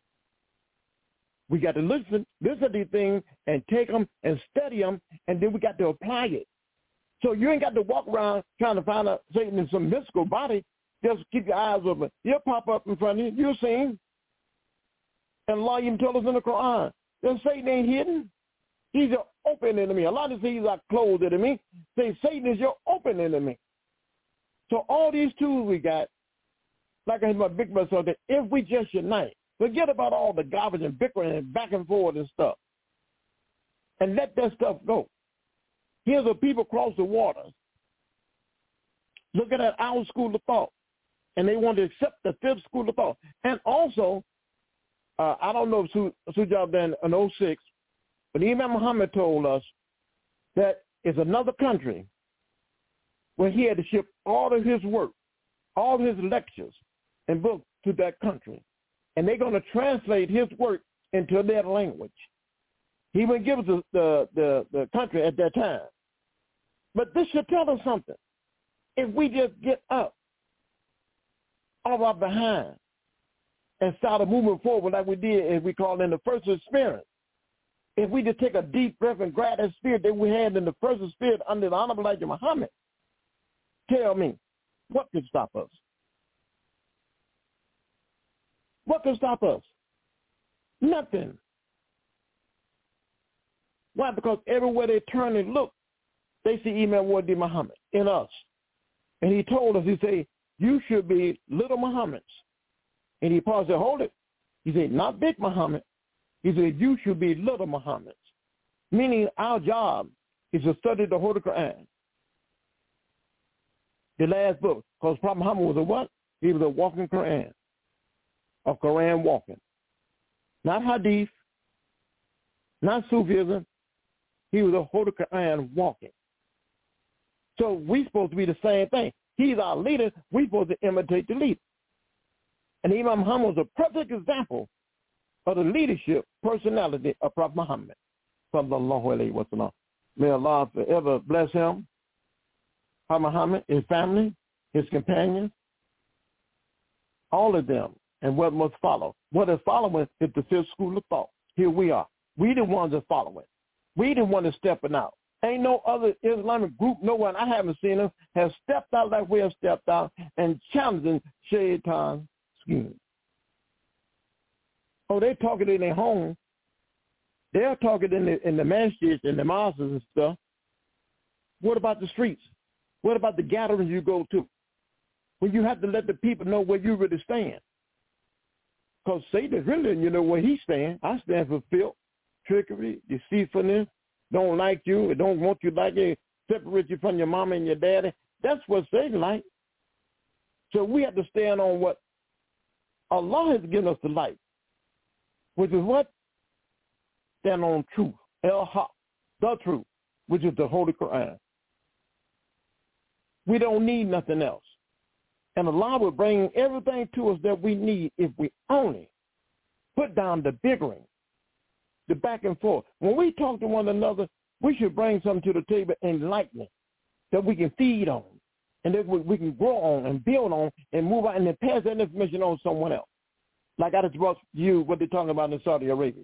Speaker 4: We got to listen, listen to these things and take them and study them, and then we got to apply it. So you ain't got to walk around trying to find out Satan in some mystical body. Just keep your eyes open. He'll pop up in front of you. You'll see him. And Allah even tells us in the Quran that Satan ain't hidden. He's your open enemy. A lot of things are closed enemy. Say Satan is your open enemy. So all these tools we got, like I had my big brother said, that if we just unite, forget about all the garbage and bickering and back and forth and stuff, and let that stuff go. Here's a people cross the waters looking at our school of thought, and they want to accept the fifth school of thought. And also, uh, I don't know if Sujab then in oh six, but Imam Muhammad told us that it's another country where he had to ship all of his work, all of his lectures and books to that country. And they're going to translate his work into their language. He wouldn't give us the, the, the, the country at that time. But this should tell us something. If we just get up off our behind and start moving forward like we did, as we call it in the first experience, if we just take a deep breath and grab that spirit that we had in the first spirit under the Honorable Elijah Muhammad, tell me, what could stop us? What can stop us? Nothing. Why? Because everywhere they turn and look, they see Imam Wadi Muhammad in us. And he told us, he said, you should be little Muhammads. And he paused and said, hold it. He said, not big Muhammad. He said, you should be little Muhammads. Meaning our job is to study the Holy Quran. The last book. Because Prophet Muhammad was a what? He was a walking Quran. A Quran walking. Not Hadith. Not Sufism. He was a Holy Quran walking. So we're supposed to be the same thing. He's our leader. We're supposed to imitate the leader. And Imam Muhammad was a perfect example of the leadership personality of Prophet Muhammad. Sallallahu alayhi wa sallam. May Allah forever bless him, Prophet Muhammad, his family, his companions, all of them, and what must follow. What is following is the fifth school of thought. Here we are. We the ones that following. We the ones that stepping out. Ain't no other Islamic group, no one, I haven't seen them, has stepped out like we have stepped out and challenging Shaitan's scheme. Oh, they're talking in their home. They're talking in the in the masjids and the mosques and stuff. What about the streets? What about the gatherings you go to? When you have to let the people know where you really stand. Because Satan really, you know where he stands. I stand for filth, trickery, deceitfulness, don't like you, don't want you like it, separate you from your mama and your daddy. That's what Satan like. So we have to stand on what Allah has given us the light, which is what? Stand on truth, el-haq, the truth, which is the Holy Quran. We don't need nothing else. And Allah will bring everything to us that we need if we only put down the bickering, the back and forth. When we talk to one another, we should bring something to the table, enlightenment, that we can feed on, and that we can grow on and build on and move on and then pass that information on to someone else. Like I just brought you what they're talking about in Saudi Arabia.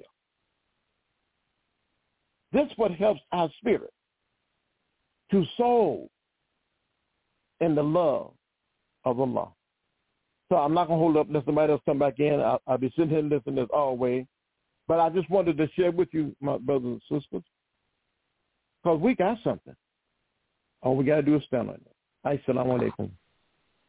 Speaker 4: This is what helps our spirit to soul in the love of Allah. So I'm not going to hold up unless somebody else come back in. I'll, I'll be sitting here listening as always. But I just wanted to share with you, my brothers and sisters, because we got something. All we got to do is stand on it. Assalamu alaikum.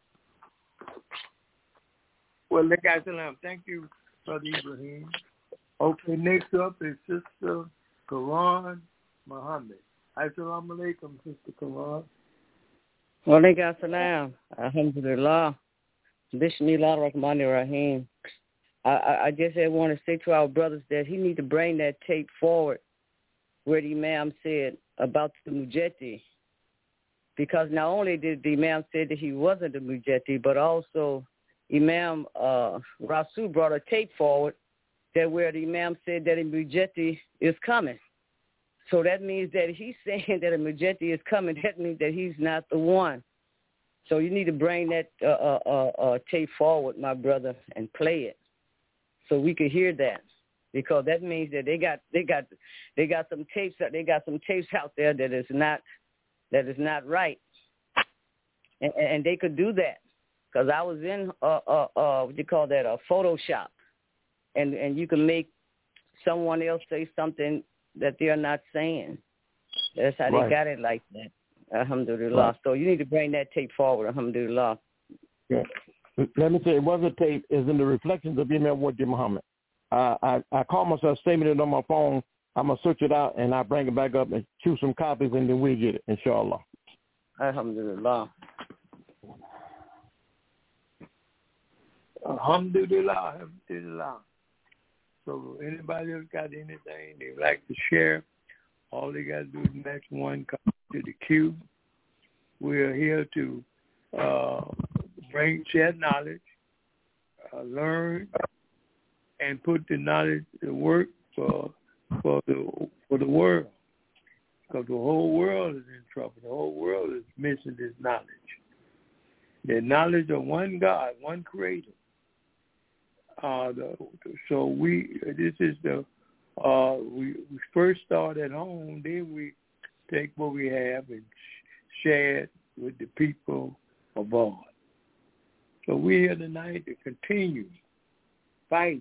Speaker 2: Well, like I said, thank you, Brother Ibrahim. Okay, next up is Sister Quran Muhammad. Assalamu alaikum, Sister Quran.
Speaker 5: Wa alaikum assalam. Alhamdulillah. Bismillah ar-Rahman ar-Rahim. I, I, I just want to say to our brothers that he need to bring that tape forward where the Imam said about the Mujahideen. Because not only did the Imam say that he wasn't a Mujahid, but also Imam uh, Rasul brought a tape forward that where the Imam said that a Mujahid is coming. So that means that he's saying that a Mujahid is coming. That means that he's not the one. So you need to bring that uh, uh, uh, uh, tape forward, my brother, and play it so we could hear that. Because that means that they got they got they got some tapes that they got some tapes out there that is not that is not right, and, and they could do that. Because I was in uh uh uh what do you call that a uh, Photoshop, and and you can make someone else say something that they're not saying. That's how
Speaker 4: Right.
Speaker 5: they got it like that. Alhamdulillah.
Speaker 4: Right.
Speaker 5: So you need to bring that tape forward. Alhamdulillah.
Speaker 4: Yeah. Let me say, it was a tape. Is in the Reflections of Imam Wajid Muhammad. Uh, I I call myself saving it on my phone. I'm gonna search it out and I bring it back up and choose some copies and then we get it, inshallah.
Speaker 5: Alhamdulillah.
Speaker 2: Alhamdulillah, alhamdulillah. So anybody else got anything they'd like to share, all they got to do is the next one come to the queue. We're here to uh, bring, share knowledge, uh, learn, and put the knowledge to work for for the for the world. Because the whole world is in trouble. The whole world is missing this knowledge. The knowledge of one God, one Creator. Uh, the, so we, this is the, uh, we, we first start at home, then we take what we have and share it with the people abroad. So we're here tonight to continue fighting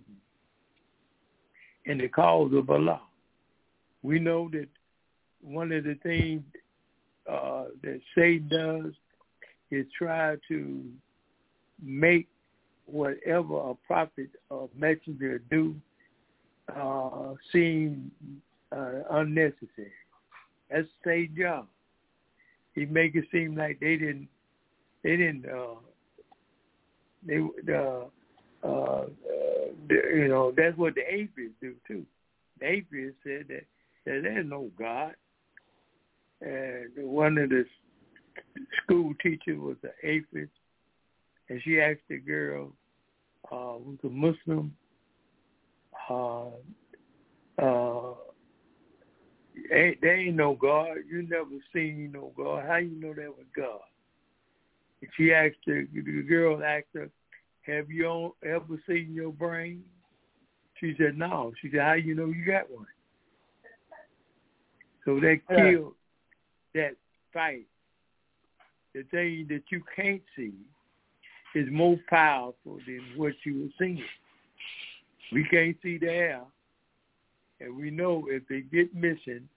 Speaker 2: in the cause of Allah. We know that one of the things uh, that Satan does is try to make whatever a prophet or messenger do uh, seem uh, unnecessary. That's Satan's job. He make it seem like they didn't, they didn't, uh, they, uh, uh, uh, you know, that's what the atheists do too. The atheists said that, that there's no God. And one of the school teachers was an atheist, and she asked the girl, uh, who's a Muslim, uh, uh, ain't, there ain't no God. You never seen no God. How you know that was God? And she asked her, the girl asked her, have you ever seen your brain? She said, no. She said, how you know you got one? So they killed that fight. The thing that you can't see is more powerful than what you were seeing. We can't see the air, and we know if they get missing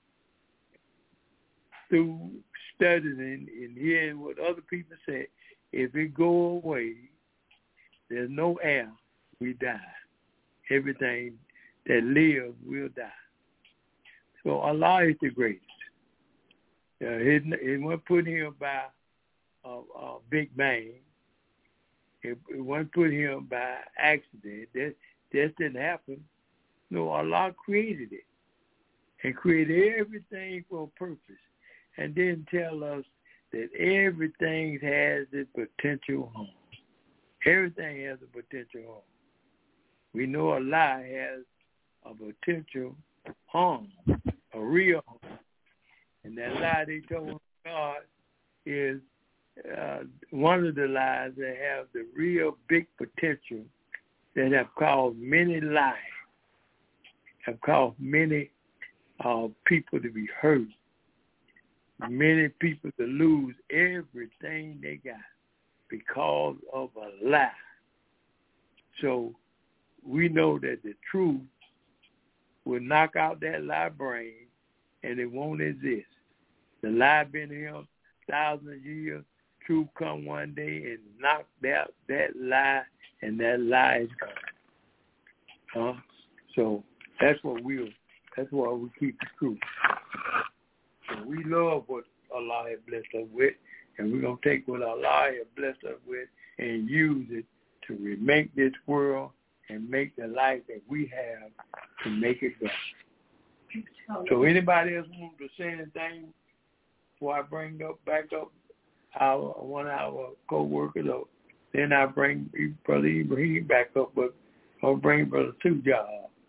Speaker 2: through studying and hearing what other people say, if it go away, there's no air, we die. Everything that lives will die. So Allah is the greatest. Uh, it, it wasn't put here by a, a Big Bang. It, it wasn't put here by accident. That, that didn't happen. No, Allah created it and created everything for a purpose, and then tell us that everything has its potential home. Everything has a potential home. We know Allah has a potential home, a real home. And that lie they told God is uh, one of the lies that have the real big potential that have caused many lives, have caused many uh, people to be hurt, many people to lose everything they got because of a lie. So we know that the truth will knock out that lie brain and it won't exist. The lie been here thousands of years. Truth come one day and knock out that lie, and that lie is gone. Huh? So That's what we'll, that's why we keep the truth. So we love what Allah has blessed us with, and we're going to take what Allah has blessed us with and use it to remake this world and make the life that we have to make it better. So anybody else want to say anything before I bring up back up our one of our co-workers, or then I bring Brother Ibrahim back up, but I'll bring Brother Sujah.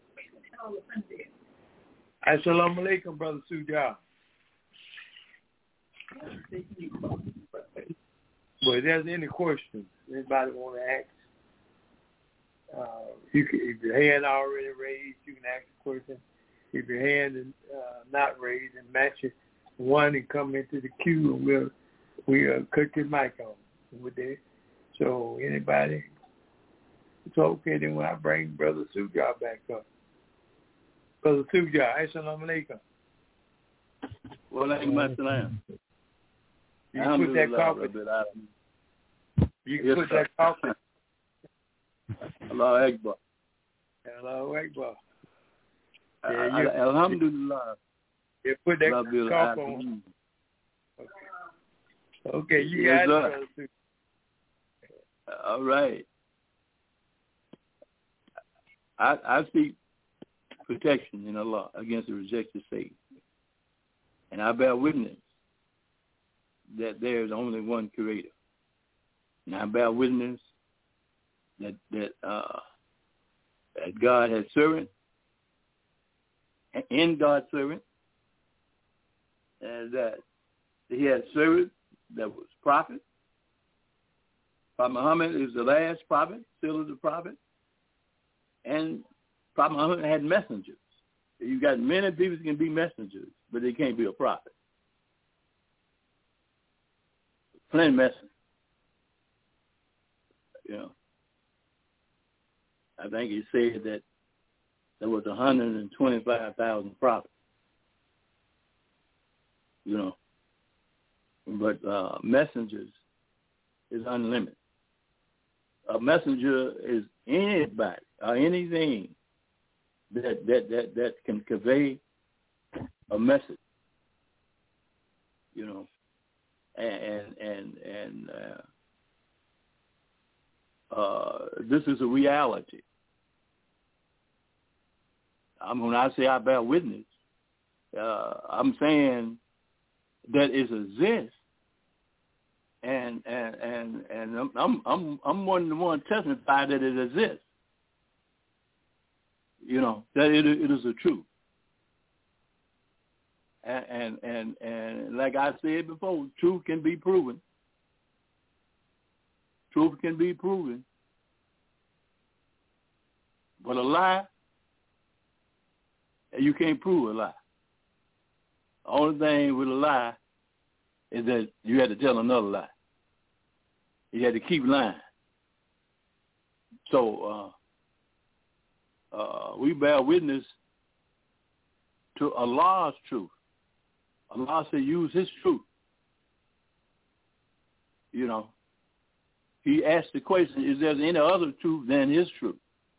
Speaker 2: Assalamu alaikum, Brother Sujah. But if there's any questions anybody want to ask, uh, you can, if your hand already raised, you can ask a question. If your hand is uh, not raised, and match it one and come into the queue, and we'll we'll cut your mic on with that. So anybody, it's okay. Then when I bring Brother Sujah back up, Brother Sujah, assalamu alaikum.
Speaker 3: Wa alaikum assalam.
Speaker 2: You can put that coffee. You can yes, put sir. that coffee.
Speaker 3: Allahu Akbar.
Speaker 2: Allahu Akbar.
Speaker 3: Yeah, you, Alhamdulillah.
Speaker 2: Yeah, put that coffee on. Okay. Okay, you
Speaker 3: yes,
Speaker 2: got it, Brother.
Speaker 3: All right. I, I speak protection in Allah against the rejected Satan. And I bear witness that there is only one creator. And I bear witness that that uh, that God has servant, in God's servant, and that he had servant that was prophet. Prophet Muhammad is the last prophet, still is a prophet. And Prophet Muhammad had messengers. You got many people who can be messengers, but they can't be a prophet. Plain messengers. You know, I think he said that there was one hundred twenty-five thousand prophets. You know, but uh, messengers is unlimited. A messenger is anybody or anything that that that that can convey a message. You know, and and and uh, uh, this is a reality. I'm, when I say I bear witness, uh, I'm saying that it exists, and and and and I'm I'm I'm I'm one of the ones testify that it exists. You know, that it it is a truth. And, and and and like I said before, truth can be proven. Truth can be proven. But a lie, you can't prove a lie. The only thing with a lie is that you had to tell another lie. You had to keep lying. So uh, uh, we bear witness to Allah's truth. Allah said use his truth. You know, he asked the question, is there any other truth than his truth?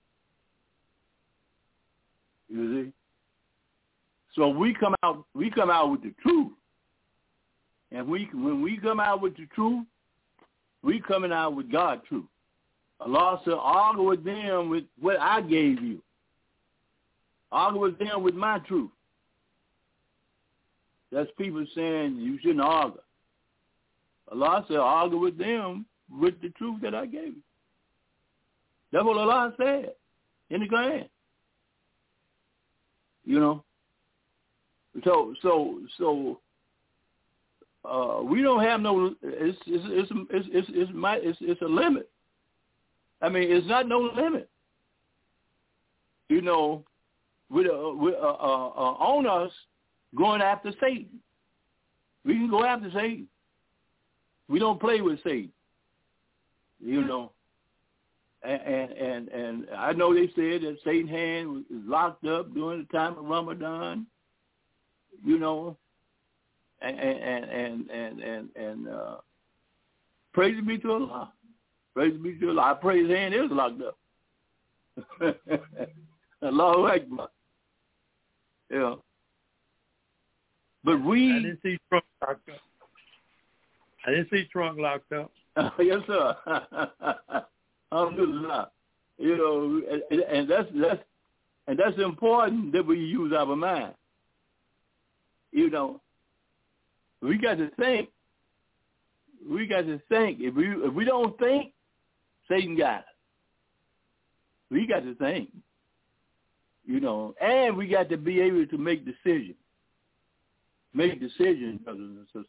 Speaker 3: You see? So we come out, we come out with the truth. And we, when we come out with the truth, we coming out with God's truth. Allah said, argue with them with what I gave you. Argue with them with my truth. That's people saying you shouldn't argue. Allah said, argue with them with the truth that I gave you. That's what Allah said in the Quran. You know? So, so, so, uh, we don't have no, it's, it's, it's, it's, it's, it's, my, it's, it's a limit. I mean, it's not no limit. You know, with, uh, with, uh, uh, uh, on us, going after Satan. We can go after Satan. We don't play with Satan. You know. And and, and, and I know they said that Satan's hand was locked up during the time of Ramadan. You know. And and and and and, and uh, praise be to Allah. Praise be to Allah. I pray his hand is locked up. Allahu Akbar. Yeah. But we...
Speaker 2: I didn't see Trump locked up. I didn't see Trump locked up.
Speaker 3: Yes, sir. Alhamdulillah. You know, and, and that's that's and that's important that we use our mind. You know, we got to think. We got to think. If we if we don't think, Satan got us. We got to think. You know, and we got to be able to make decisions. Make decisions, brothers and sisters.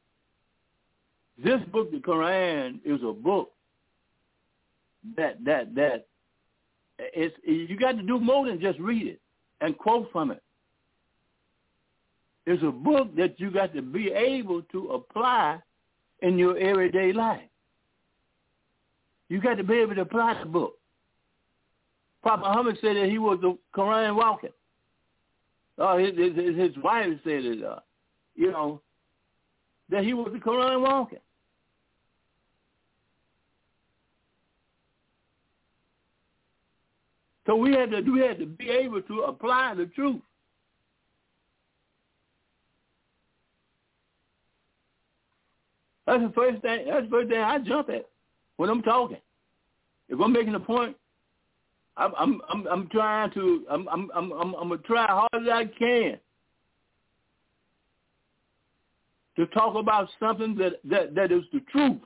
Speaker 3: This book, the Quran, is a book that that that it's you got to do more than just read it and quote from it. It's a book that you got to be able to apply in your everyday life. You got to be able to apply the book. Prophet Muhammad said that he was the Quran walking. Oh, his, his, his wife said it. Uh, you know, that he was the Quran walking. So we had to we had to be able to apply the truth. That's the first thing. That's the first thing I jump at when I'm talking. If I'm making a point, I'm I'm I'm, I'm trying to I'm I'm I'm I'm, I'm gonna try hard as I can to talk about something that, that, that is the truth.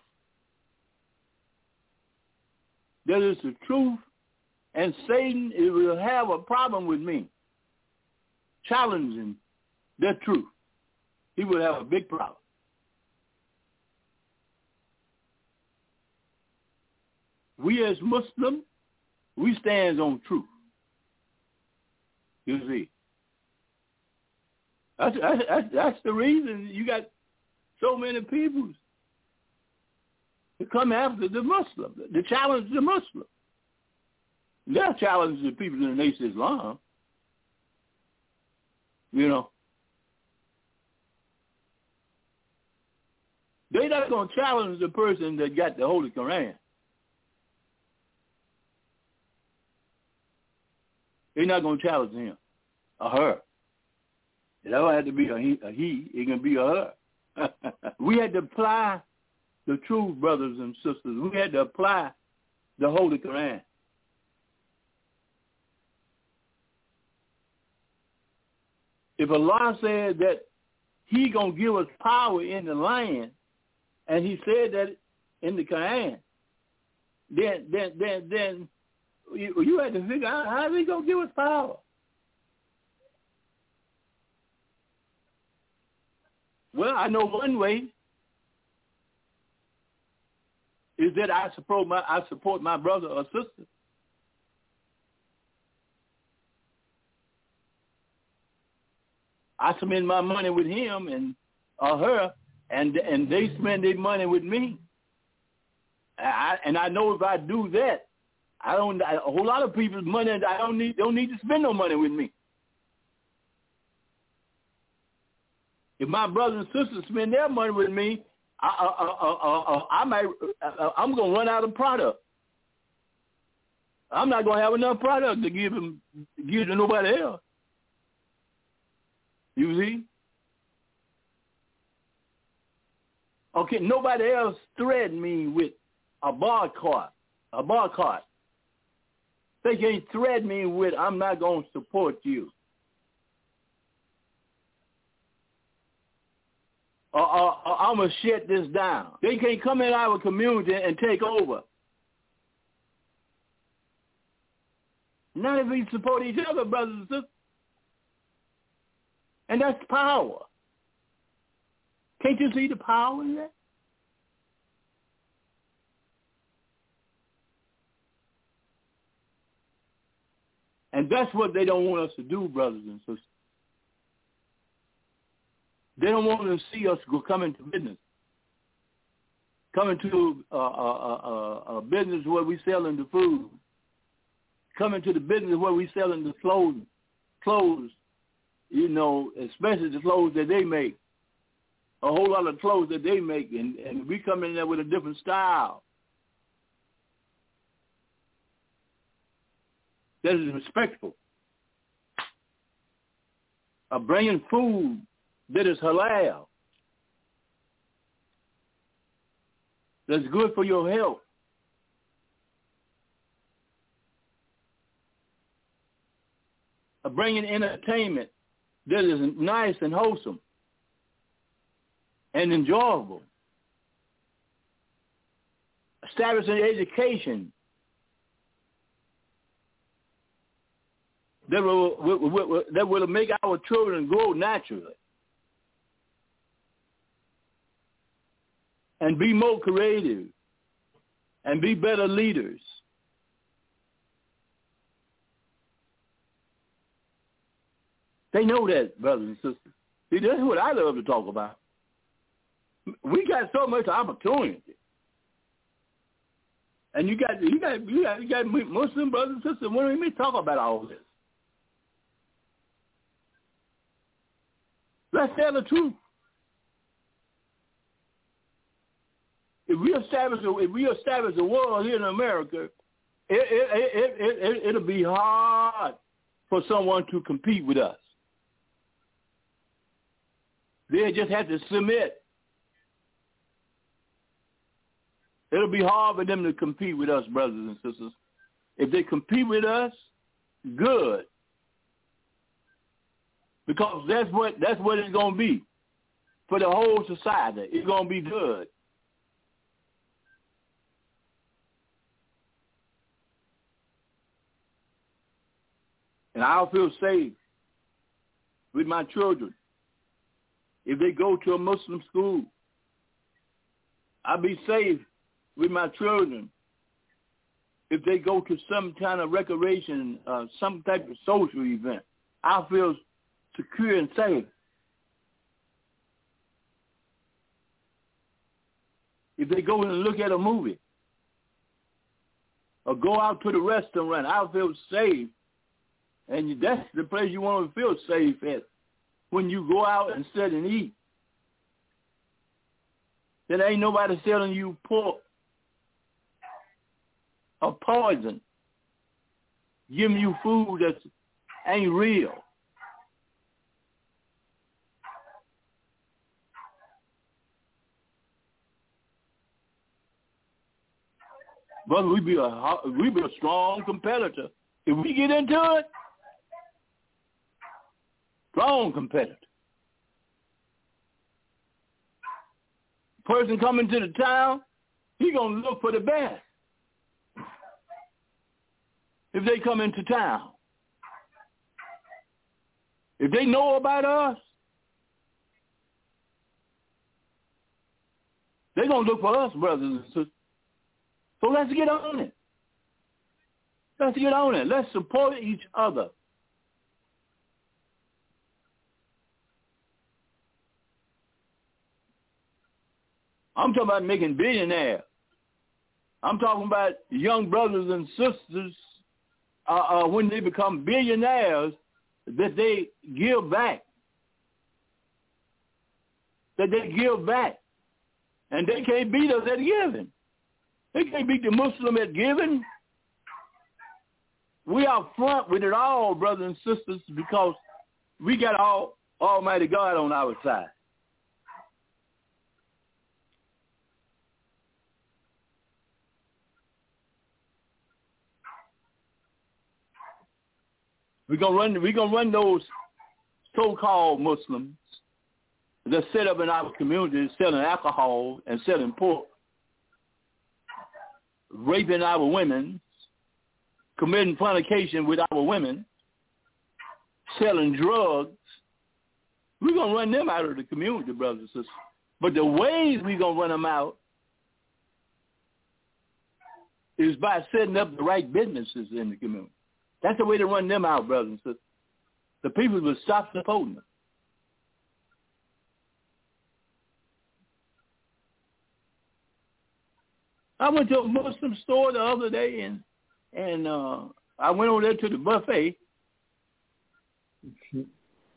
Speaker 3: That is the truth. And Satan will have a problem with me challenging that truth. He will have a big problem. We as Muslims, we stand on truth. You see. That's, that's, that's the reason you got so many people to come after the Muslim, to challenge the Muslim. They're challenging the people in the Nation of Islam. You know. They're not going to challenge the person that got the Holy Quran. They're not going to challenge him or her. It don't have to be a he, a he. It can be a her. We had to apply the truth, brothers and sisters. We had to apply the Holy Quran. If Allah said that he going to give us power in the land, and he said that in the Quran, then then then then you, you had to figure out how he going to give us power. Well, I know one way is that I support my I support my brother or sister. I spend my money with him and or her, and and they spend their money with me. I, and I know if I do that, I don't. A whole lot of people's money, I don't need don't need to spend no money with me. If my brothers and sisters spend their money with me, I, I, I, I, I might. I'm gonna run out of product. I'm not gonna have enough product to give them, give to nobody else. You see? Okay, nobody else threaten me with a boycott. A boycott. They can't threaten me with, I'm not going to support you. Or, or, or I'm going to shut this down. They can't come in our community and take over. Not if we support each other, brothers and sisters. And that's power. Can't you see the power in that? And that's what they don't want us to do, brothers and sisters. They don't want to see us go come into business. Come into a, a, a, a business where we selling the food. Come into the business where we selling the clothes, clothes, you know, especially the clothes that they make. A whole lot of clothes that they make, and, and we come in there with a different style. That is respectful. are bringing food that is halal, that's good for your health. Are bringing entertainment that is nice and wholesome and enjoyable. Establishing education that will, will, will, that will make our children grow naturally and be more creative and be better leaders. They know that, brothers and sisters. See, that's what I love to talk about. We got so much opportunity. And you got you got you got, you got Muslim brothers and sisters. What do you mean talk about all this? Let's tell the truth. If we establish if we establish a world here in America, it it it, it, it it'll be hard for someone to compete with us. They just have to submit. It'll be hard for them to compete with us, brothers and sisters. If they compete with us, good. Because that's what that's what it's going to be for the whole society. It's going to be good. And I'll feel safe with my children if they go to a Muslim school. I'll be safe with my children if they go to some kind of recreation, uh, some type of social event. I'll feel secure and safe. If they go and look at a movie or go out to the restaurant, I'll feel safe. And that's the place you want to feel safe at, when you go out and sit and eat. There ain't nobody selling you pork or poison, giving you food that ain't real. Brother, we be a we be a strong competitor. If we get into it, strong competitor. Person coming to the town, he gonna look for the best. If they come into town, if they know about us, they're gonna look for us, brothers and sisters. So let's get on it. Let's get on it. Let's support each other. I'm talking about making billionaires. I'm talking about young brothers and sisters uh, uh, when they become billionaires, that they give back. That they give back. And they can't beat us at giving. They can't beat the Muslim at giving. We are front with it all, brothers and sisters, because we got all Almighty God on our side. We're gonna run we're gonna run those so-called Muslims that set up in our communities selling alcohol and selling pork, raping our women, committing fornication with our women, selling drugs. We're going to run them out of the community, brothers and sisters. But the ways we're going to run them out is by setting up the right businesses in the community. That's the way to run them out, brothers and sisters. The people will stop supporting them. I went to a Muslim store the other day, and and uh, I went over there to the buffet, and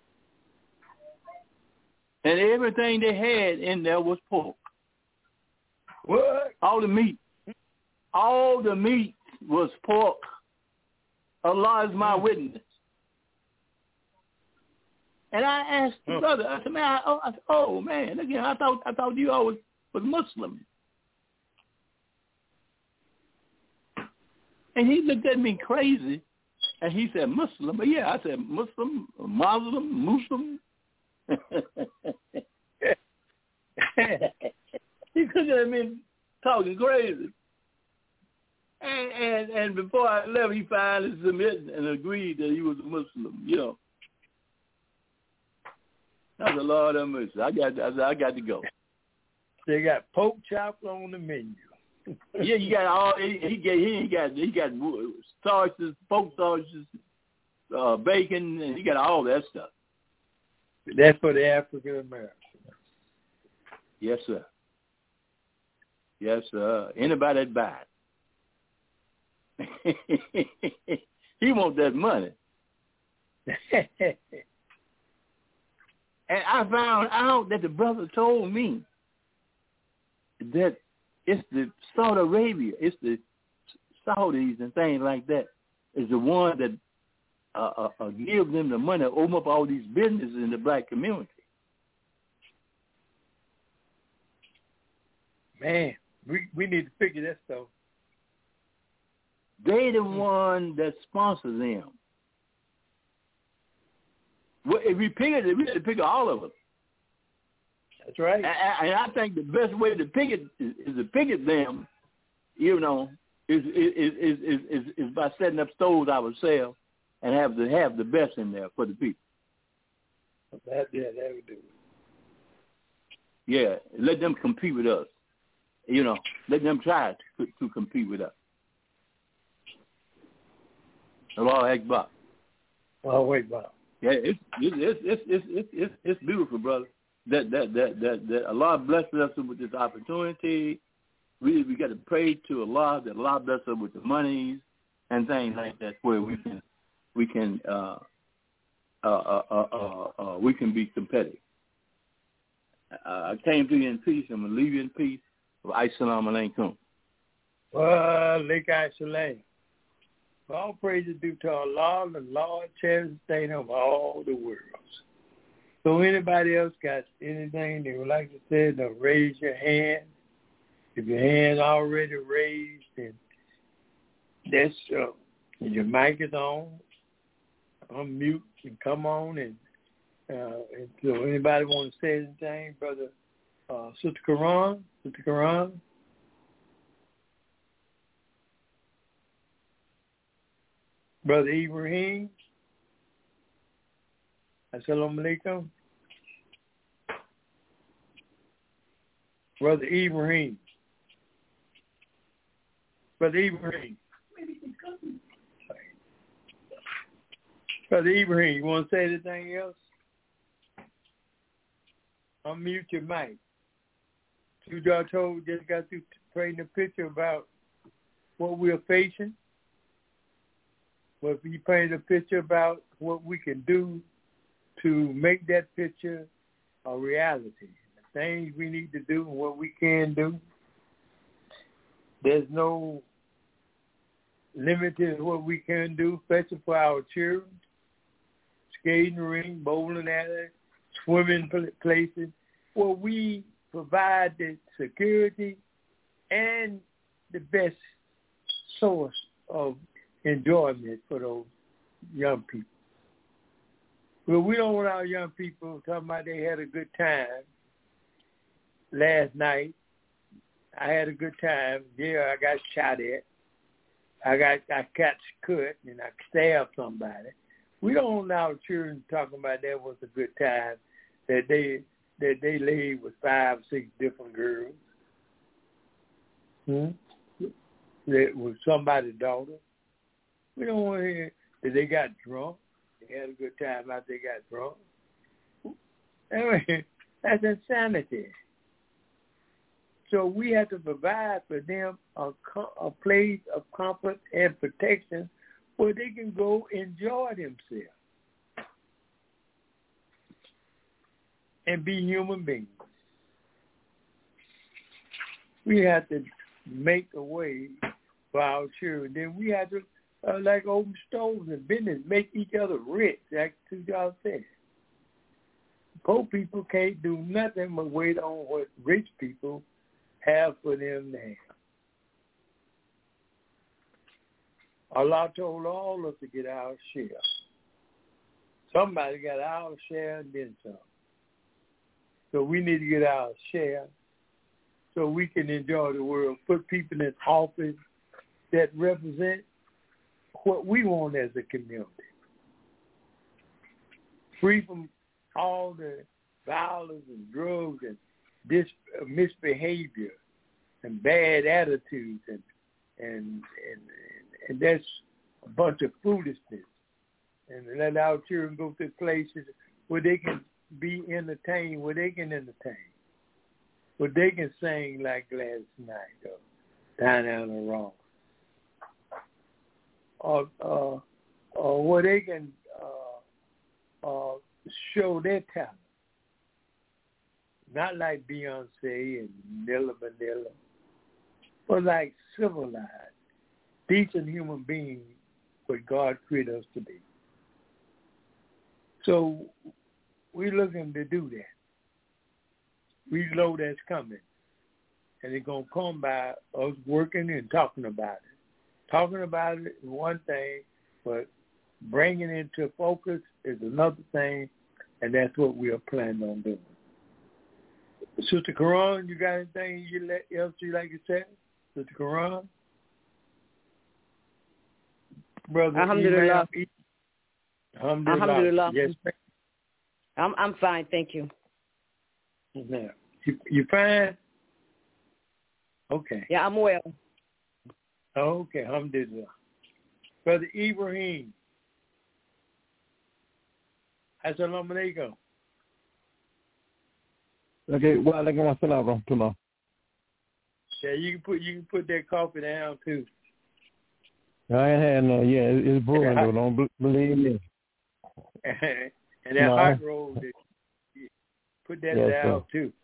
Speaker 3: everything they had in there was pork. What? All the meat. All the meat was pork. Allah is my witness. And I asked the
Speaker 2: Huh.
Speaker 3: brother, I said, man, I, oh, I said, oh man, again, I thought I thought you always was Muslim. And he looked at me crazy, and he said, Muslim? But yeah, I said, Muslim, Muslim, Muslim. He looked at me talking crazy. And, and and before I left, he finally submitted and agreed that he was a Muslim, you know. That's a Lord of mercy. I got, I, said, I got to go.
Speaker 2: They got pork chops on the menu.
Speaker 3: Yeah, you got all. He, he got. He got. He got sausages, pork sausages, uh, bacon, and he got all that stuff.
Speaker 2: That's for the African American.
Speaker 3: Yes, sir. Yes, sir. Anybody that buy it. He wants that money. And I found out that the brother told me that it's the Saudi Arabia, it's the Saudis and things like that, is the one that uh, uh, uh, give them the money to open up all these businesses in the black community.
Speaker 2: Man, we we need to figure that stuff.
Speaker 3: They the one that sponsor them. Well, if we pick it, we have to pick all of them.
Speaker 2: That's right.
Speaker 3: And I think the best way to pick it is, is to pick it them, you know, is is, is is is is by setting up stores ourselves and have to have the best in there for the people.
Speaker 2: That yeah, that would do it.
Speaker 3: Yeah, let them compete with us. You know, let them try to, to compete with us. Allahu Akbar.
Speaker 2: Oh wait, Bob.
Speaker 3: Yeah, it's it's it's it's it's it's, it's beautiful, brother. That that that that that Allah blessed us with this opportunity. We we got to pray to Allah that Allah bless us with the monies and things like that, where we can we can uh uh uh uh, uh, uh we can be competitive. Uh, I came to you in peace. I'm gonna leave you in peace. Assalamu alaikum.
Speaker 2: Well, Lekai Salam. All praises due to Allah, the Lord, cherish the state of all the worlds. So anybody else got anything they would like to say, then raise your hand. If your hand already raised, then that's uh, your mic is on. Unmute and come on. And, uh, and so anybody want to say anything, Brother uh, Sister Quran, Sister Quran? Brother Ibrahim, assalamu alaikum. Brother Ibrahim. Brother Ibrahim. Brother Ibrahim, you want to say anything else? Unmute your mic. You just told, just got to paint a picture about what we're facing. But if you paint a picture about what we can do to make that picture a reality, the things we need to do and what we can do, there's no limit to what we can do, especially for our children. Skating ring, bowling alley, swimming places, where we provide the security and the best source of enjoyment for those young people. Well, we don't want our young people talking about they had a good time last night. I had a good time. Yeah, I got shot at. I got I got cut and I stabbed somebody. We don't want our children talking about that was a good time, that they that they laid with five, six different girls. Hmm? That was somebody's daughter. We don't want to hear that they got drunk. They had a good time after they got drunk. I mean, that's insanity. So we have to provide for them a, a place of comfort and protection where they can go enjoy themselves and be human beings. We have to make a way for our children. Then we have to, uh, like open stores and business, make each other rich, like two y'all said. Poor people can't do nothing but wait on what rich people have for them to have. Allah told all of us to get our share. Somebody got our share and then some. So we need to get our share so we can enjoy the world, put people in office that represent what we want as a community. Free from all the violence and drugs and dis- uh, misbehavior and bad attitudes, and, and and and that's a bunch of foolishness. And let our children go to places where they can be entertained, where they can entertain, where they can sing like Gladys Knight or Diana Ross, or uh, or where they can uh, uh, show their talent. Not like Beyonce and Nilla Vanilla, but like civilized, decent human beings, what God created us to be. So we're looking to do that. We know that's coming. And it's going to come by us working and talking about it. Talking about it is one thing, but bringing it into focus is another thing, and that's what we are planning on doing. Sister Quran, you got anything you let, else you like to say? Sister Quran? Brother
Speaker 5: Alhamdulillah.
Speaker 2: Imam, Alhamdulillah.
Speaker 5: Alhamdulillah.
Speaker 2: Yes,
Speaker 5: I'm I'm fine, thank you.
Speaker 2: now, you you fine? Okay.
Speaker 5: Yeah, I'm well.
Speaker 2: Okay, Alhamdulillah. Brother Ibrahim. Assalamu alaikum.
Speaker 4: Okay, well, I want to know too long.
Speaker 2: Yeah, you can put you can put that coffee down too.
Speaker 4: I ain't had no. Yeah, it, it's brewing though. Don't b- believe me.
Speaker 2: And that
Speaker 4: No,
Speaker 2: hot
Speaker 4: I-
Speaker 2: roll, that, put that
Speaker 4: Yes,
Speaker 2: down
Speaker 4: sir.
Speaker 2: too.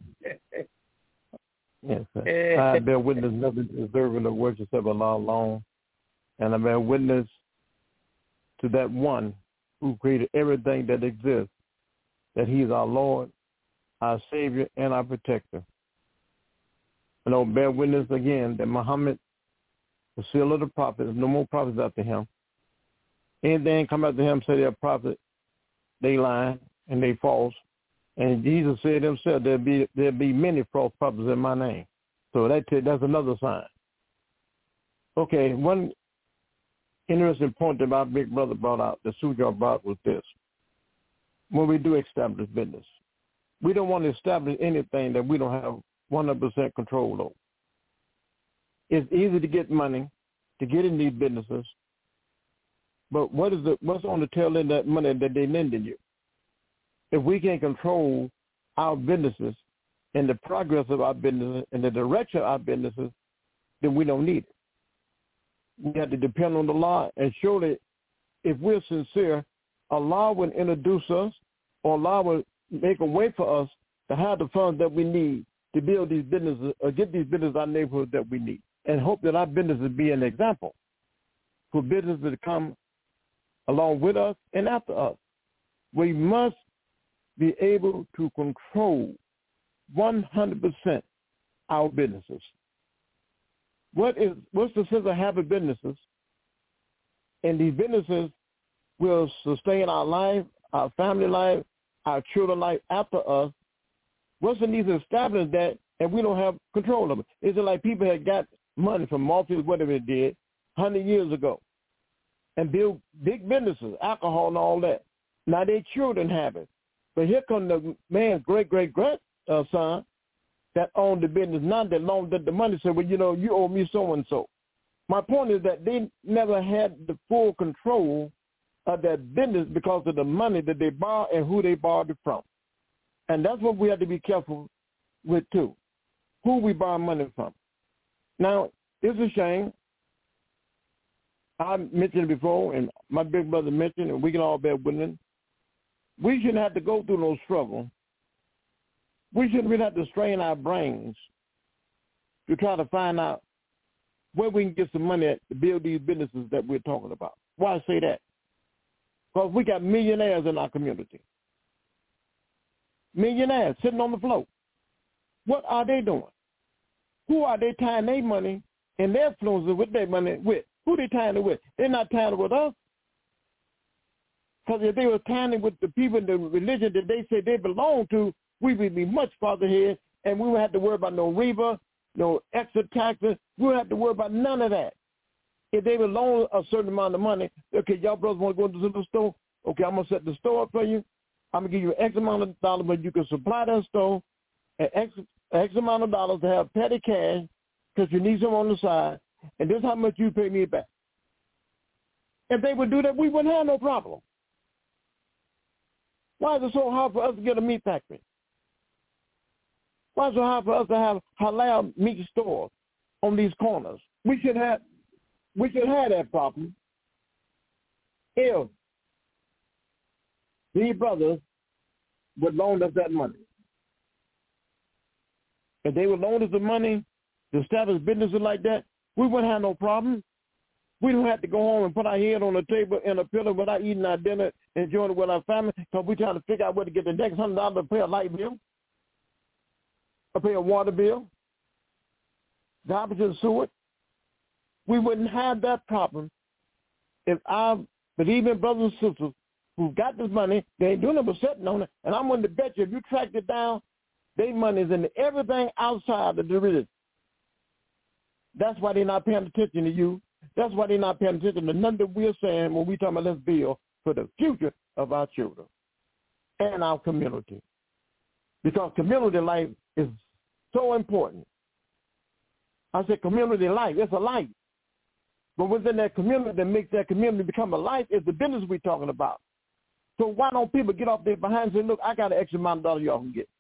Speaker 4: Yes, sir. I bear witness never deserving the worship of Allah alone, and I bear witness to that one who created everything that exists, that He is our Lord, our Savior, and our Protector. And I'll bear witness again that Muhammad, the seal of the prophets, no more prophets after him. Anything come after him, say they're prophet, they lying and they false. And Jesus said himself, there'll be there'll be many false prophets in my name. So that that's another sign. Okay, one interesting point that my big brother brought out, that Sujar brought, was this. When we do establish business, we don't want to establish anything that we don't have one hundred percent control over. It's easy to get money, to get in these businesses, but what is the what's on the tail end of that money that they lending you? If we can't control our businesses and the progress of our businesses and the direction of our businesses, then we don't need it. We have to depend on the law, and surely if we're sincere, Allah will introduce us, or Allah will make a way for us to have the funds that we need to build these businesses or get these businesses in our neighborhood that we need, and hope that our businesses be an example for businesses to come along with us and after us. We must be able to control one hundred percent our businesses. What is what's the sense of having businesses? And these businesses will sustain our life, our family life, our children life after us. What's the need to establish that, and we don't have control of it? Is it like people had got money from Maltese, whatever it did, one hundred years ago, and built big businesses, alcohol and all that. Now their children have it. But here comes the man's great-great-grandson that owned the business now, that loaned the money, said, well, you know, you owe me so-and-so. My point is that they never had the full control of that business because of the money that they borrowed and who they borrowed it from. And that's what we have to be careful with, too, who we borrow money from. Now, it's a shame. I mentioned it before, and my big brother mentioned, and we can all bear witness. We shouldn't have to go through no struggle. We shouldn't really have to strain our brains to try to find out where we can get some money at to build these businesses that we're talking about. Why I say that? Because we got millionaires in our community. millionaires sitting on the floor. What are they doing? Who are they tying their money and their influences with their money with? Who they tying it with? They're not tying it with us. Because if they were tying it with the people in the religion that they say they belong to, we would be much farther ahead, and we wouldn't have to worry about no riba, no extra taxes. We wouldn't have to worry about none of that. If they would loan a certain amount of money, okay, y'all brothers want to go to the store? Okay, I'm going to set the store up for you. I'm going to give you X amount of dollars, but you can supply that store at X, X amount of dollars to have petty cash because you need some on the side, and this is how much you pay me back. If they would do that, we wouldn't have no problem. Why is it so hard for us to get a meat factory? Why is it so hard for us to have halal meat stores on these corners? We should have, we should have that problem if these brothers would loan us that money. If they would loan us the money to establish businesses like that, we wouldn't have no problem. We don't have to go home and put our head on the table in a pillow without eating our dinner, enjoying it with our family, because we're trying to figure out where to get the next hundred dollars to pay a light bill, or pay a water bill, garbage and sewer. We wouldn't have that problem if our believing brothers and sisters who've got this money, they ain't doing it but sitting on it. And I'm willing to bet you if you track it down, their money is in everything outside of the religion. That's why they're not paying attention to you. That's why they're not paying attention to nothing that we're saying when we talk about let's build for the future of our children and our community. Because community life is so important. I said community life, it's a life. But within that community that makes that community become a life is the business we're talking about. So why don't people get off their behind and say, look, I got an extra amount of dollars y'all can get.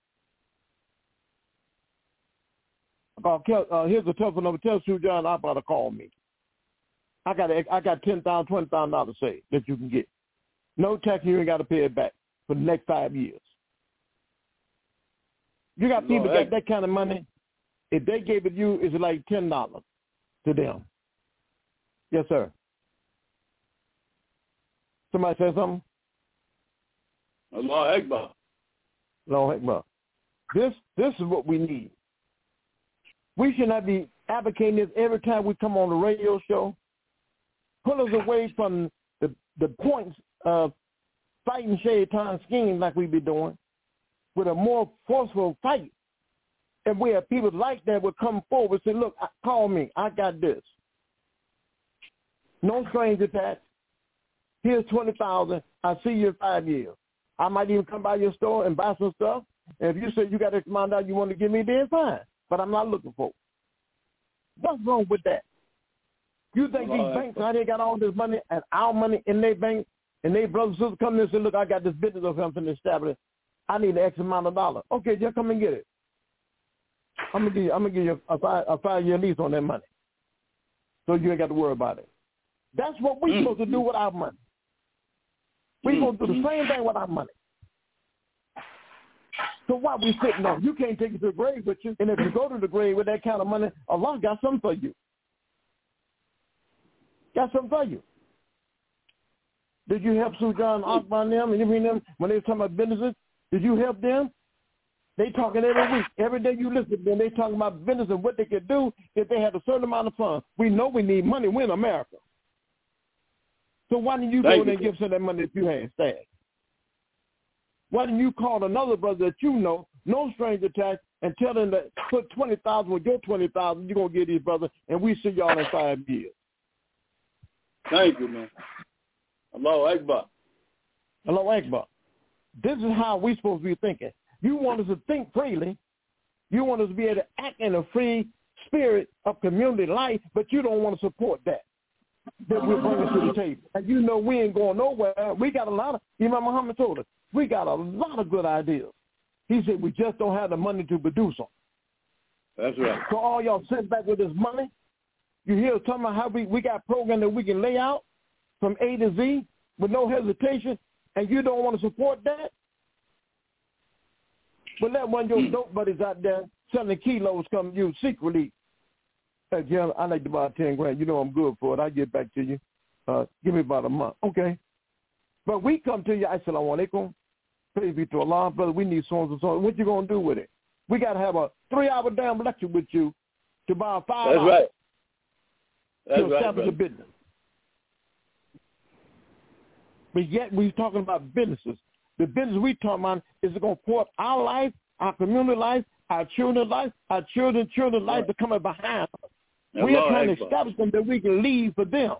Speaker 4: Uh, uh, here's a telephone number. Tell Sue John I about to call me. I got a, I got ten thousand dollars, twenty thousand dollars saved that you can get. No tax, you ain't got to pay it back for the next five years. You got people that got that kind of money. If they gave it you, it's like ten dollars to them. Yes, sir. Somebody say something?
Speaker 3: Allah Akbar.
Speaker 4: Allah Akbar. This, this is what we need. We should not be advocating this every time we come on the radio show. Pull us away from the, the points of fighting Shaitan's scheme like we be doing with a more forceful fight. And we have people like that would come forward and say, look, call me. I got this. No strings attached. Here's twenty thousand dollars. I see you in five years. I might even come by your store and buy some stuff. And if you say you got X amount of dollars you want to give me, then fine. But I'm not looking for it. What's wrong with that? You think these banks out here got all this money and our money in their bank, and they brothers and sisters come in and say, look, I got this business of something established. I need an X amount of dollars. Okay, just come and get it. I'm gonna give you, I'm gonna give you a five a five year lease on that money, so you ain't got to worry about it. That's what we're mm-hmm. supposed to do with our money. We're mm-hmm. supposed to do the same thing with our money. So why we sitting on? You can't take it to the grave with you, and if you go to the grave with that kind of money, Allah got something for you. Got something for you. Did you help Sue John Akbar and them and you mean them when they were talking about businesses? Did you help them? They talking every week. Every day you listen to them, they talking about business and what they could do if they had a certain amount of funds. We know we need money. We're in America. So why didn't you Thank go there and give some of that money that you had stashed? Why didn't you call another brother that you know, no stranger tax, and tell them that put twenty thousand with your twenty thousand, you're gonna get these brothers, and we see y'all in five years.
Speaker 3: Thank you, man. Allahu Akbar.
Speaker 4: Allahu Akbar. This is how we're supposed to be thinking. You want us to think freely. You want us to be able to act in a free spirit of community life, but you don't want to support that. That we're bringing to the table. And you know we ain't going nowhere. We got a lot of, Imam Muhammad told us, we got a lot of good ideas. He said we just don't have the money to produce them.
Speaker 3: That's right.
Speaker 4: So all y'all sitting back with this money, you hear us talking about how we, we got programs that we can lay out from A to Z with no hesitation, and you don't want to support that? But let one of your dope buddies out there selling kilos come to you secretly. Hey, Jim, I like to buy ten grand. You know I'm good for it. I'll get back to you. Uh, give me about a month. Okay. But we come to you, assalamu alaikum. Praise be to Allah, brother. We need so and so. What you gonna do with it? We gotta have a three-hour damn lecture with you to buy five.
Speaker 3: That's right. That's
Speaker 4: to establish
Speaker 3: right,
Speaker 4: a business. But yet we're talking about businesses. The business we talking about is going to support our life, our community life, our children's life, our children's children's life to come behind us. We are trying to establish them that we can leave for them.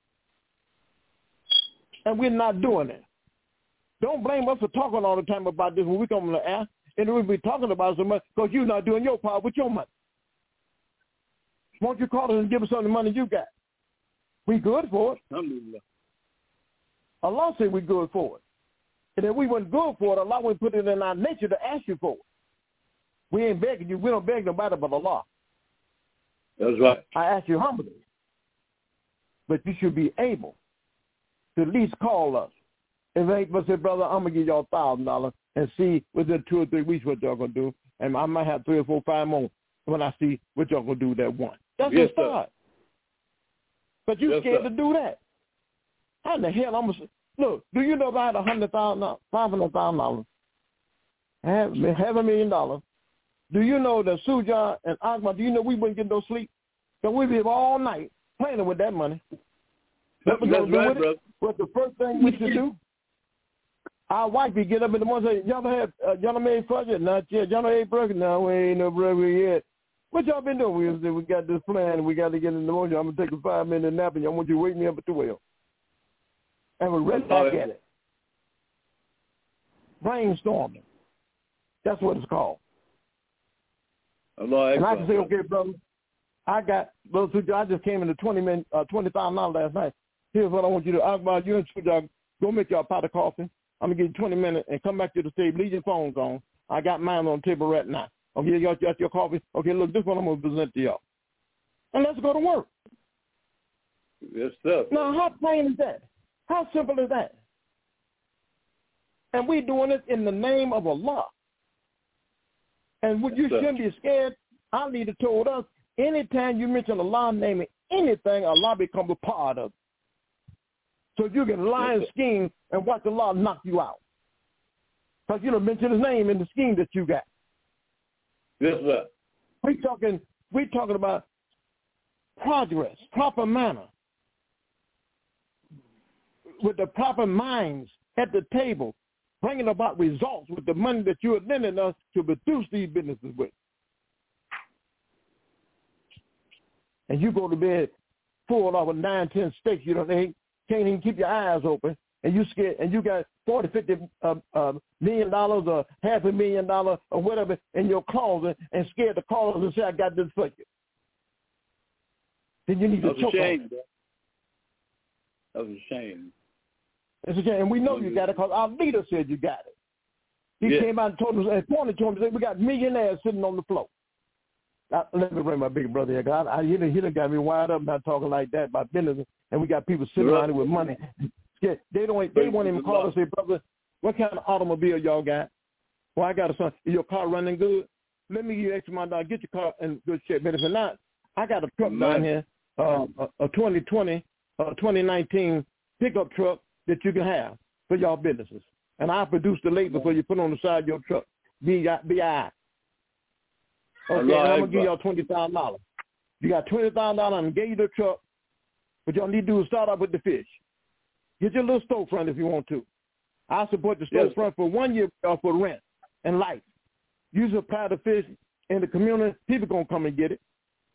Speaker 4: And we're not doing it. Don't blame us for talking all the time about this when we come on the air. And we'll be talking about it so much because you're not doing your part with your money. Won't you call us and give us some of the money you got? We good for it.
Speaker 3: Alhamdulillah.
Speaker 4: Allah said we good for it. And if we weren't good for it, Allah would put it in our nature to ask you for it. We ain't begging you. We don't beg nobody but Allah.
Speaker 3: That's right.
Speaker 4: I ask you humbly. But you should be able to at least call us. If they ain't but say, brother, I'm going to give y'all a thousand dollars and see within two or three weeks what y'all going to do. And I might have three or four, five more when I see what y'all going to do with that one. That's
Speaker 3: yes,
Speaker 4: a start. Sir. But you
Speaker 3: yes,
Speaker 4: scared
Speaker 3: sir.
Speaker 4: to do that. How in the hell I'm going to look, do you know if I had a hundred thousand dollars, five hundred thousand dollars, half, half a million dollars, do you know that Sujan and Akbar, do you know we wouldn't get no sleep? Because we'd be up all night playing with that money. What we
Speaker 3: That's
Speaker 4: gonna do
Speaker 3: right,
Speaker 4: with
Speaker 3: brother.
Speaker 4: it? What's the first thing we should do? Our wife would get up in the morning and say, y'all have, uh, y'all made fudge? Not yet. Y'all ain't breakfast? No, we ain't no breakfast yet. What y'all been doing? We, we got this plan and we got to get in the morning. I'm going to take a five-minute nap and I want you to wake me up at twelve. And we're right back at it. Brainstorming. That's what it's called.
Speaker 3: Allah
Speaker 4: and I can say, okay, brother, I got those two. I just came in the twenty min, uh, twenty thousand dollars last night. Here's what I want you to do. Akbar, you and Sujan, go make y'all a pot of coffee. I'm gonna give you twenty minutes and come back to the table. Leave your phones on. I got mine on the table right now. Okay, you got, you got your coffee. Okay, look, this is what I'm gonna present to y'all. And let's go to work.
Speaker 3: Yes, sir.
Speaker 4: Now, how plain is that? How simple is that? And we're doing it in the name of Allah. And what you shouldn't be scared. Our leader told us, anytime you mention Allah naming anything, Allah becomes a part of it. So you can lie and scheme and watch Allah knock you out. Because you don't mention his name in the scheme that you got.
Speaker 3: Yes, sir.
Speaker 4: We talking, we talking about progress, proper manner, with the proper minds at the table, bringing about results with the money that you are lending us to produce these businesses with. And you go to bed full of nine, ten steaks, you don't can't even keep your eyes open, and you scared, and you got forty, fifty uh, uh, million dollars or half a million dollars or whatever in your closet, and scared to call us and say, "I got this for you." Then you need to choke on it.
Speaker 3: That was a shame.
Speaker 4: It's a shame, and we know you got it because our leader said you got it. He
Speaker 3: yeah.
Speaker 4: came out and told us, and pointed to him and said, "We got millionaires sitting on the floor." I, let me bring my big brother here. God, I, he done, he done got me wired up not talking like that about business, and we got people sitting around here with money. Yeah, they don't. They won't even call us and say, "Brother, what kind of automobile y'all got?" Well, I got a son. Is your car running good? Let me give you extra money. Dollars. Get your car in good shape. But if it's not, I got a truck down here, uh, a, a twenty twenty, a twenty nineteen pickup truck that you can have for y'all businesses, and I produce the label so you put on the side of your truck. B I. Okay, and I'm gonna give y'all twenty thousand dollars. You got twenty thousand dollars. I'm gonna give you the truck. What y'all need to do is start off with the fish. Get your little storefront if you want to. I'll support the storefront yes. for one year for rent and life. You supply the fish in the community, people going to come and get it.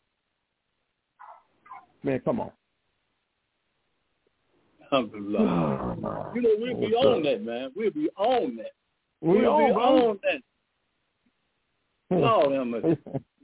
Speaker 4: Man, come on.
Speaker 3: Alhamdulillah. You know, we'll be on that, man. We'll be on that.
Speaker 4: We
Speaker 3: we'll
Speaker 4: on,
Speaker 3: be
Speaker 4: bro.
Speaker 3: on that. Lord have mercy.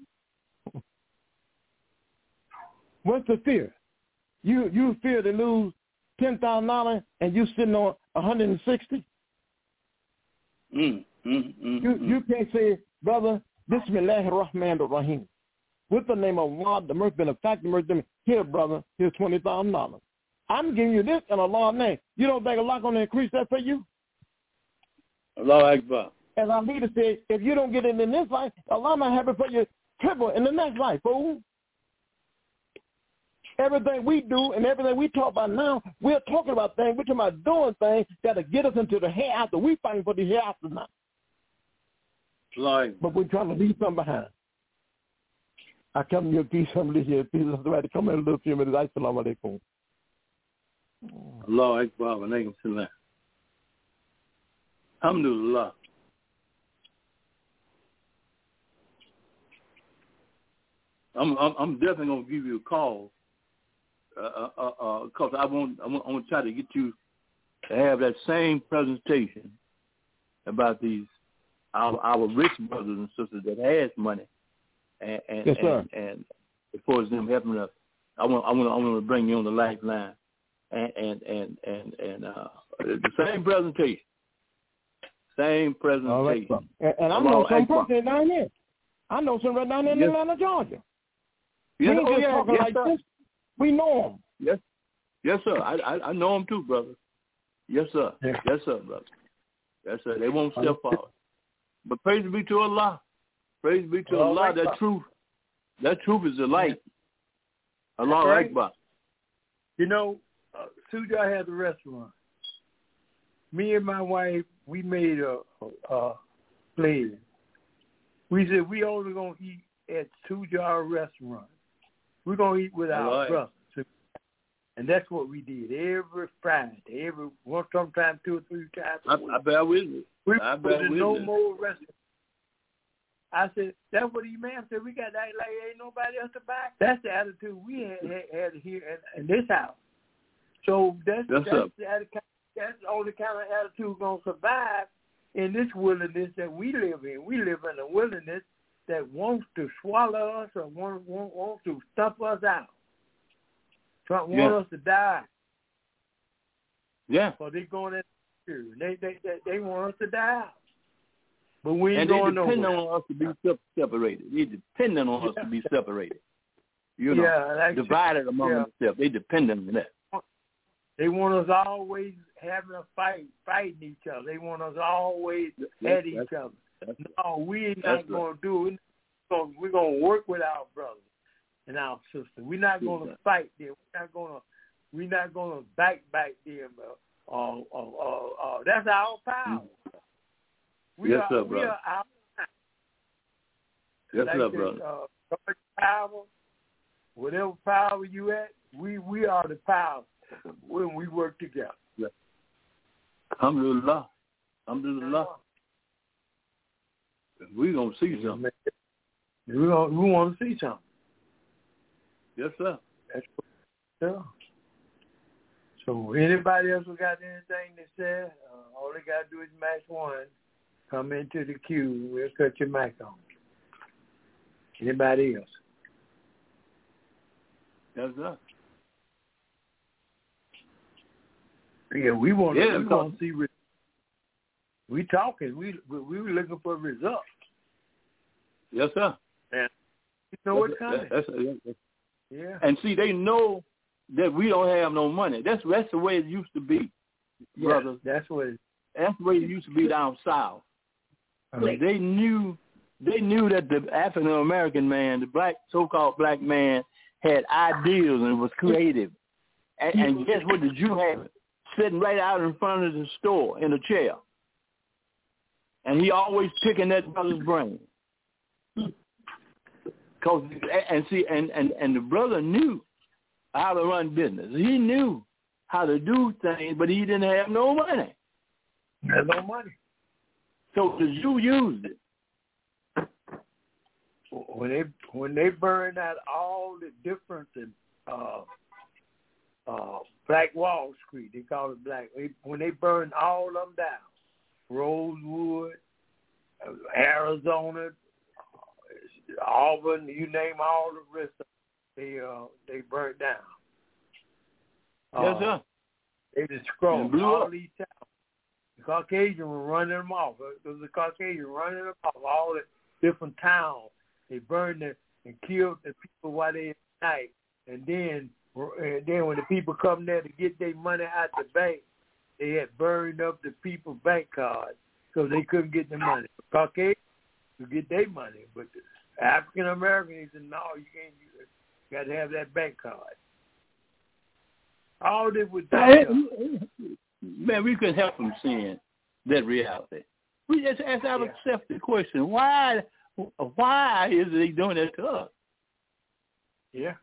Speaker 4: What's the fear? You you fear to lose ten thousand dollars and you sitting on a hundred and sixty?
Speaker 3: Mm, mm, mm,
Speaker 4: you
Speaker 3: mm.
Speaker 4: you can't say, brother, Bismillahir Rahmanir Rahim. With the name of Allah, the mercy benefactor, mercy. Here, brother, here's twenty thousand dollars. I'm giving you this in Allah's name. You don't think Allah going to increase that for you?
Speaker 3: Allah Akbar.
Speaker 4: As our leader said, if you don't get it in this life, Allah might have it for you triple in the next life, fool. Everything we do and everything we talk about now, we're talking about things, we're talking about doing things that'll get us into the hereafter. We fighting for the hereafter now.
Speaker 3: Like,
Speaker 4: but we're trying to leave something behind. I come to your peace, somebody here. Peace is right to come in a little few minutes. Assalamu alaikum.
Speaker 3: Allah Akbar wa alaikum salam. Alhamdulillah. I'm, I'm I'm definitely gonna give you a call, uh, uh, uh, cause I want I want I want to try to get you to have that same presentation about these our our rich brothers and sisters that has money, and and
Speaker 4: yes,
Speaker 3: and, and as far as them helping us, I want I want I want to bring you on the lifeline, and and and and, and uh, the same presentation, same presentation.
Speaker 4: All right, and, and I know some person down there. I know some right down there in
Speaker 3: yes.
Speaker 4: Atlanta, Georgia.
Speaker 3: Yes,
Speaker 4: we ain't
Speaker 3: oh,
Speaker 4: just
Speaker 3: yeah,
Speaker 4: talking
Speaker 3: yes,
Speaker 4: like
Speaker 3: sir.
Speaker 4: this. We know them.
Speaker 3: Yes, yes, sir. I, I I know them too, brother. Yes, sir.
Speaker 4: Yeah.
Speaker 3: Yes, sir, brother. Yes, sir. They won't step forward. But praise be to Allah. Praise be to
Speaker 2: All
Speaker 3: Allah.
Speaker 2: right,
Speaker 3: that
Speaker 2: brother.
Speaker 3: truth, that truth is the light. Allah
Speaker 2: right.
Speaker 3: Akbar.
Speaker 2: You know, uh, Suja has a restaurant. Me and my wife, we made a, a, a plan. We said we only gonna eat at Suja restaurant. We're going to eat with our
Speaker 3: right.
Speaker 2: brothers. And that's what we did every Friday, every one, sometimes two or three times a
Speaker 3: I,
Speaker 2: week.
Speaker 3: I bear witness.
Speaker 2: We
Speaker 3: I
Speaker 2: put
Speaker 3: bear
Speaker 2: in no
Speaker 3: witness.
Speaker 2: more restaurants. I said, that's what the man said. We got to act like ain't nobody else to buy. That's the attitude we had, had, had here in, in this house. So that's,
Speaker 3: Yes,
Speaker 2: that's,
Speaker 3: sir.
Speaker 2: the, attitude, that's the only kind of attitude going to survive in this wilderness that we live in. We live in a wilderness that wants to swallow us or want, want, want to stuff us out. Trump
Speaker 3: Yeah.
Speaker 2: want us to die.
Speaker 3: Yeah.
Speaker 2: So they're going at they, they they they want us to die out. But we ain't
Speaker 3: And they
Speaker 2: going
Speaker 3: depend
Speaker 2: nowhere.
Speaker 3: on us to be sep- separated. They depend on us
Speaker 2: Yeah.
Speaker 3: to be separated. You know,
Speaker 2: Yeah, like-
Speaker 3: divided among
Speaker 2: yeah.
Speaker 3: themselves. They depend on that.
Speaker 2: They want us always having a fight, fighting each other. They want us always
Speaker 3: Yes,
Speaker 2: at each
Speaker 3: that's-
Speaker 2: other.
Speaker 3: That's,
Speaker 2: No, we ain't
Speaker 3: That's
Speaker 2: not going to do it. We're going to work with our brothers and our sisters. We're not going to
Speaker 3: Yes,
Speaker 2: fight them. We're not going to. We're not going to backbite them. Uh, uh, uh, uh, uh, that's our power. We
Speaker 3: Yes,
Speaker 2: are,
Speaker 3: sir,
Speaker 2: we
Speaker 3: brother.
Speaker 2: are our
Speaker 3: yes,
Speaker 2: like
Speaker 3: sir,
Speaker 2: this,
Speaker 3: brother.
Speaker 2: Uh, power, whatever power you at, we we are the power when we work together.
Speaker 3: Yes. Alhamdulillah. Alhamdulillah. We're going to see something.
Speaker 2: We want, we want to see something.
Speaker 3: Yes, sir.
Speaker 2: That's what, yeah. So anybody else who got anything to say, uh, all they got to do is match one. Come into the queue. We'll cut your mic on. Anybody else?
Speaker 3: Yes, sir.
Speaker 2: Yeah, we want
Speaker 3: Yeah,
Speaker 2: we
Speaker 3: because-
Speaker 2: want to see. Re- we talking. We we were looking for results.
Speaker 3: Yes, sir.
Speaker 2: And you know what's coming.
Speaker 3: That's, that's,
Speaker 2: Yeah.
Speaker 3: and see, they know that we don't have no money. That's that's the way it used to be,
Speaker 2: Yeah,
Speaker 3: brothers.
Speaker 2: that's what. It,
Speaker 3: That's the way it used to be down south.
Speaker 2: Okay.
Speaker 3: They knew they knew that the African American man, the black so-called black man, had ideas and was creative. And, and guess what? The Jew had sitting right out in front of the store in a chair, and he always picking that brother's brain. Cause and see and, and, and the brother knew how to run business. He knew how to do things, but he didn't have no money.
Speaker 2: There's no money.
Speaker 3: So the Jew used it.
Speaker 2: When they when they burned out all the different uh, uh, Black Wall Street, they call it Black. When they burned all of them down, Rosewood, uh, Arizona, Auburn, you name all the rest of them, they uh they burnt down.
Speaker 3: Yes,
Speaker 2: Uh,
Speaker 3: sir.
Speaker 2: They destroyed
Speaker 3: And blew
Speaker 2: all
Speaker 3: up.
Speaker 2: these towns. The Caucasian were running them off. It was the Caucasian running them off. All the different towns. They burned them and killed the people while they at night. And then, and then when the people come there to get their money out the bank, they had burned up the people's bank cards so they couldn't get the money. The Caucasians could get their money, but the African Americans said, no, you can't. You got to have that bank card. All this was
Speaker 3: done. Man, we couldn't help from seeing that reality. We just ask ourselves yeah. the question: Why? Why is he doing that to us?
Speaker 2: Yeah.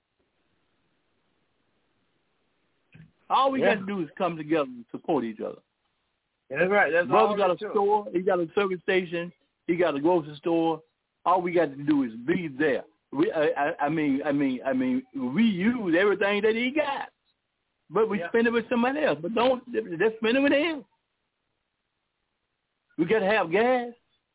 Speaker 3: All we
Speaker 2: yeah.
Speaker 3: got to do is come together and support each other.
Speaker 2: That's right. That's
Speaker 3: Brother
Speaker 2: all
Speaker 3: got a
Speaker 2: took.
Speaker 3: store. He got a service station. He got a grocery store. All we got to do is be there. We, I, I, I mean, I mean, I mean, we use everything that he got, but we
Speaker 2: yeah.
Speaker 3: spend it with somebody else. But don't let's spend it with him. We got to have gas.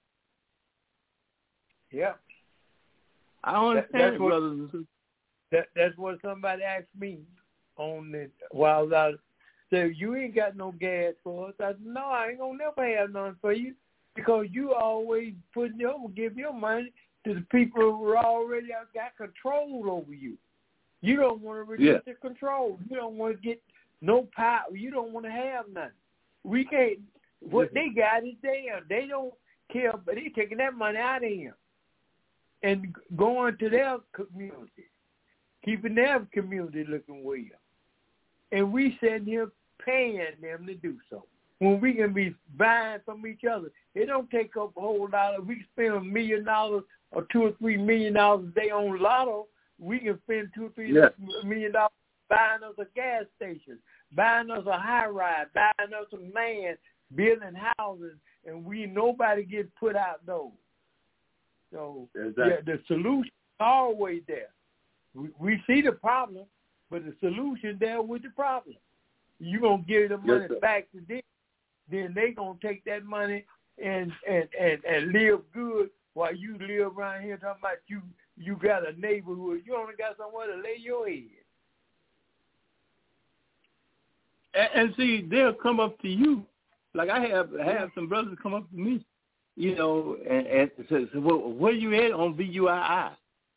Speaker 2: Yeah.
Speaker 3: I don't
Speaker 2: that,
Speaker 3: understand,
Speaker 2: what,
Speaker 3: brothers and sisters.
Speaker 2: That, that's what somebody asked me on the while I was out. Said, you ain't got no gas for us. I said, no, I ain't gonna never have none for you because you always put your give your money to the people who already got control over you. You don't want to reduce
Speaker 3: yeah.
Speaker 2: the control. You don't want to get no power. You don't want to have nothing. We can't. What they got is theirs. They don't care, but they taking that money out of him and going to their community, keeping their community looking well. And we sitting here paying them to do so. When we can be buying from each other. It don't take up a whole lot. If we spend a million dollars or two or three million dollars a day on lotto, we can spend two or three yeah. million dollars buying us a gas station, buying us a high rise, buying us a land, building houses, and we nobody gets put out those. So exactly. yeah, the solution is always there. We, we see the problem, but the solution there with the problem. You're going to give the money yes, back to them, then they going to take that money and, and, and, and live good while you live around here talking about you you got a neighborhood. You only got somewhere to lay your head.
Speaker 3: And, and see, they'll come up to you. Like I have have some brothers come up to me, you know, and, and say, so, well, where you at on B U I I?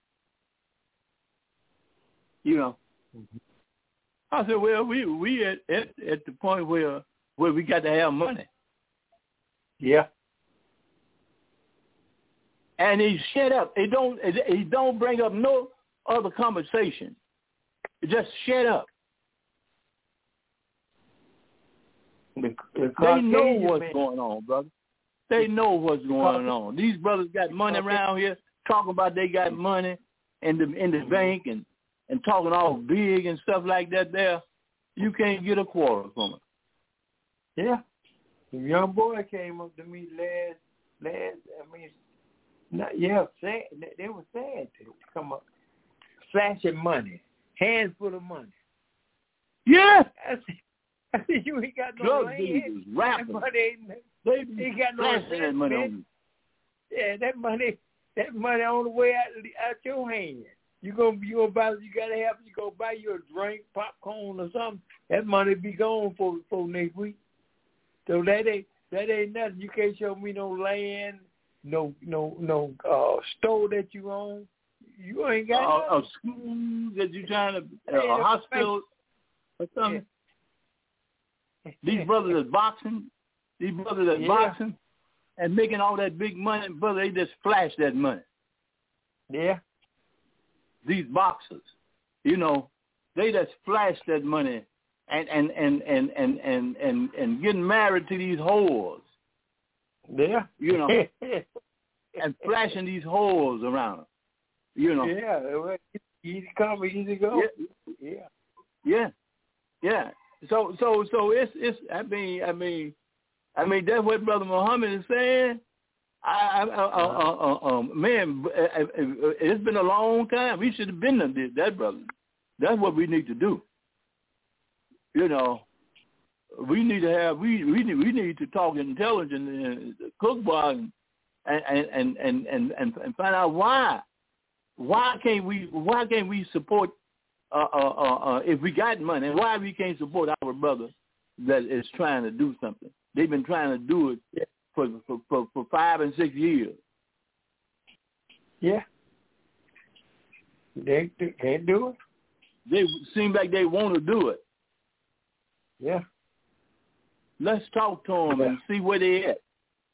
Speaker 3: You know. Mm-hmm. I said, well, we we at, at at the point where where we got to have money.
Speaker 2: Yeah.
Speaker 3: And he shut up. He don't he don't bring up no other conversation. Just shut up.
Speaker 2: The, the
Speaker 3: they know what's man. going on, brother. They know what's going on. These brothers got money around here talking about they got money in the in the bank and, and talking all big and stuff like that there. You can't get a quarter from it.
Speaker 2: Yeah. The young boy came up to me last, last, I mean, not, yeah, sad. They were sad to come up. Flashing money. Hands full of money.
Speaker 3: Yeah.
Speaker 2: I said, I said you ain't got no
Speaker 3: Drug
Speaker 2: land.
Speaker 3: dealers, rappers.
Speaker 2: That money ain't,
Speaker 3: they
Speaker 2: ain't got no
Speaker 3: flashing that money on you.
Speaker 2: Yeah, that money, that money on the way out, out your hand. You gonna you gonna buy you gotta have you go buy you a drink, popcorn or something. That money be gone for for next week. So that ain't that ain't nothing. You can't show me no land, no no no uh, store that you own. You ain't got
Speaker 3: uh,
Speaker 2: nothing.
Speaker 3: A school that you trying to uh, a hospital or something. Yeah. These brothers are boxing. These brothers are yeah. boxing and making all that big money, brother. They just flash that money.
Speaker 2: Yeah.
Speaker 3: These boxers, you know, they just flash that money and and and and and and and, and getting married to these whores.
Speaker 2: Yeah.
Speaker 3: You know, and flashing these whores around. You know.
Speaker 2: Yeah. Easy come, easy go.
Speaker 3: Yeah. Yeah. Yeah. Yeah. So so so it's it's I mean I mean I mean that's what Brother Muhammad is saying. I, I, I, uh, uh, um, man, it's been a long time. We should have been done did that, brother. That's what we need to do. You know, we need to have we we need we need to talk intelligent and cook bar and and and and and and, and find out why why can't we why can't we support uh, uh, uh, uh, if we got money, and why we can't support our brother that is trying to do something. They've been trying to do it. Yeah. For, for for for five and six years.
Speaker 2: Yeah. They, they can't do it.
Speaker 3: They seem like they want to do it.
Speaker 2: Yeah.
Speaker 3: Let's talk to them yeah. and see where they're at.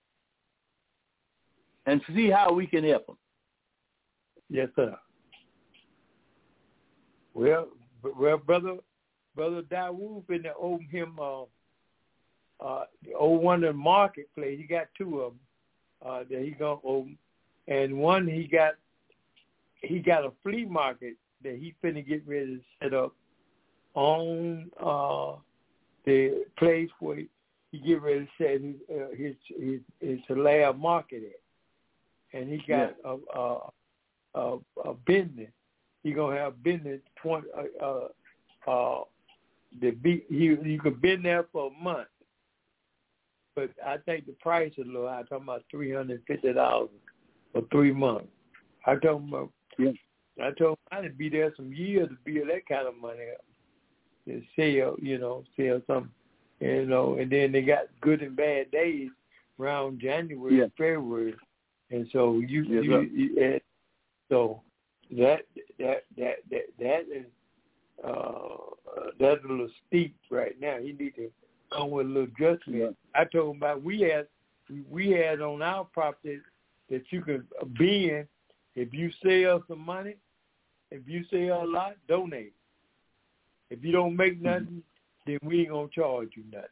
Speaker 3: And see how we can help them.
Speaker 2: Yes, sir. Well, well, brother, Brother Dawood finna open him uh, uh, the old one in the marketplace. He got two of them uh, that he gonna open, and one he got he got a flea market that he finna get ready to set up on uh, the place where he, he get ready to set his uh, his his, his Hilaire market at, and he got yeah. a, a, a a business. He gonna have business twenty. Uh, uh, uh, the be he you could been there for a month, but I think the price is low. I'm talking about three hundred fifty dollars for three months. I told him, uh, yeah. I told him I'd be there some years to build that kind of money up, to sell, you know, sell something, you know. And then they got good and bad days around January, yeah. February, and so you, yes, you, you and so that that that that that is uh, that's a little steep right now. You need to come with a little adjustment. Yeah. I told him about we had we had on our property that you could be in. If you sell some money, if you sell a lot, donate. If you don't make nothing, mm-hmm. then we ain't gonna charge you nothing.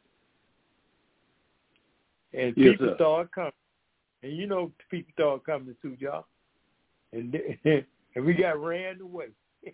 Speaker 2: And yes, people sir. start coming, and you know people start coming to y'all, and and we got ran away.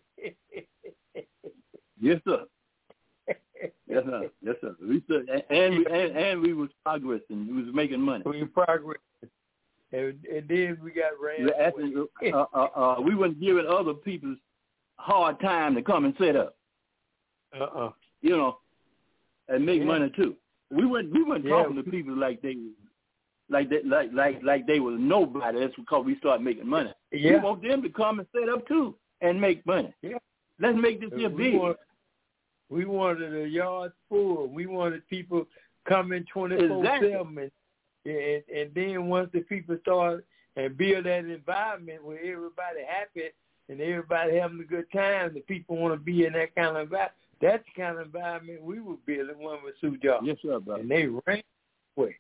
Speaker 3: Yes, sir. Yes, sir. Yes, sir. We still, and, and and we was progressing. We was making money.
Speaker 2: We was progressing. And, and then we got ran
Speaker 3: asking, uh, uh, uh, we weren't giving other people hard time to come and set up.
Speaker 2: Uh-uh.
Speaker 3: You know, and make yeah. money too. We weren't we weren't
Speaker 2: yeah.
Speaker 3: talking to people like they like they like like like they was nobody. That's because we started making money.
Speaker 2: Yeah.
Speaker 3: We want them to come and set up too and make money.
Speaker 2: Yeah.
Speaker 3: Let's make this here big.
Speaker 2: Want, we wanted a yard full. We wanted people coming twenty-four seven. And, and then once the people start and build that environment where everybody happy and everybody having a good time, the people want to be in that kind of environment. That's the kind of environment we were building when we sued y'all.
Speaker 3: Yes, sir, brother.
Speaker 2: And they ran away.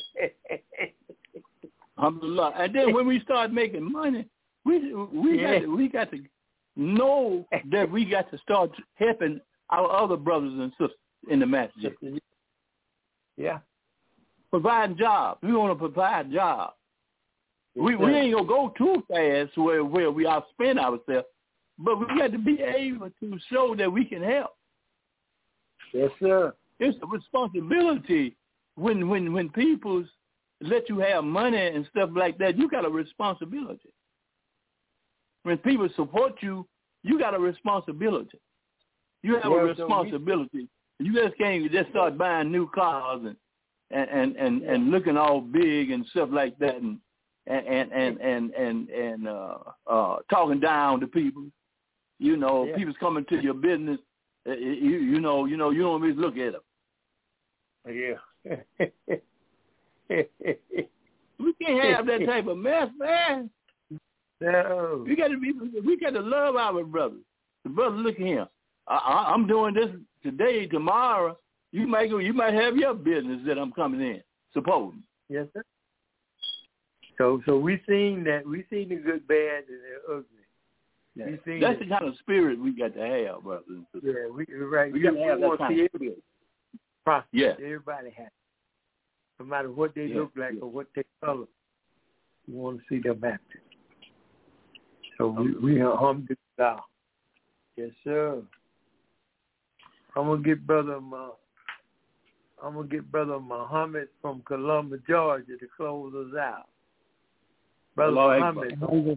Speaker 3: Alhamdulillah. And then when we start making money, we we yeah. got to, we got to know that we got to start helping our other brothers and sisters in the masjid.
Speaker 2: Yeah.
Speaker 3: Providing jobs. We want to provide jobs. Yes, we we ain't gonna go too fast where where we outspend ourselves, but we got to be able to show that we can help.
Speaker 2: Yes, sir.
Speaker 3: It's a responsibility when when when people let you have money and stuff like that. You got a responsibility. When people support you, you got a responsibility. You have well, a responsibility. So we, you just can't just start buying new cars and. And and, and, yeah. and looking all big and stuff like that, and and and and and, and uh, uh, talking down to people, you know, yeah. people's coming to your business, uh, you you know, you know, you don't always look at them.
Speaker 2: Yeah.
Speaker 3: We can't have that type of mess, man.
Speaker 2: No.
Speaker 3: We got to be, we got to love our brothers. The brother, look at him. I, I, I'm doing this today, tomorrow. You might go. You might have your business that I'm coming in. Suppose.
Speaker 2: Yes, sir. So, so we seen that. We seen the good, bad, and the ugly.
Speaker 3: Yeah. We seen That's it. The kind of spirit we got to have, brothers and sisters.
Speaker 2: Yeah, we right.
Speaker 3: We got to have that kind of spirit. Yeah.
Speaker 2: Everybody has. No matter what they yeah. look like yeah. or what they color, you want to see them active. So we we are alhamdulillah. Yes, sir. I'm gonna get brother. Uh, I'm going to get Brother Muhammad from Columbus, Georgia to close us out. Brother Hello, Muhammad.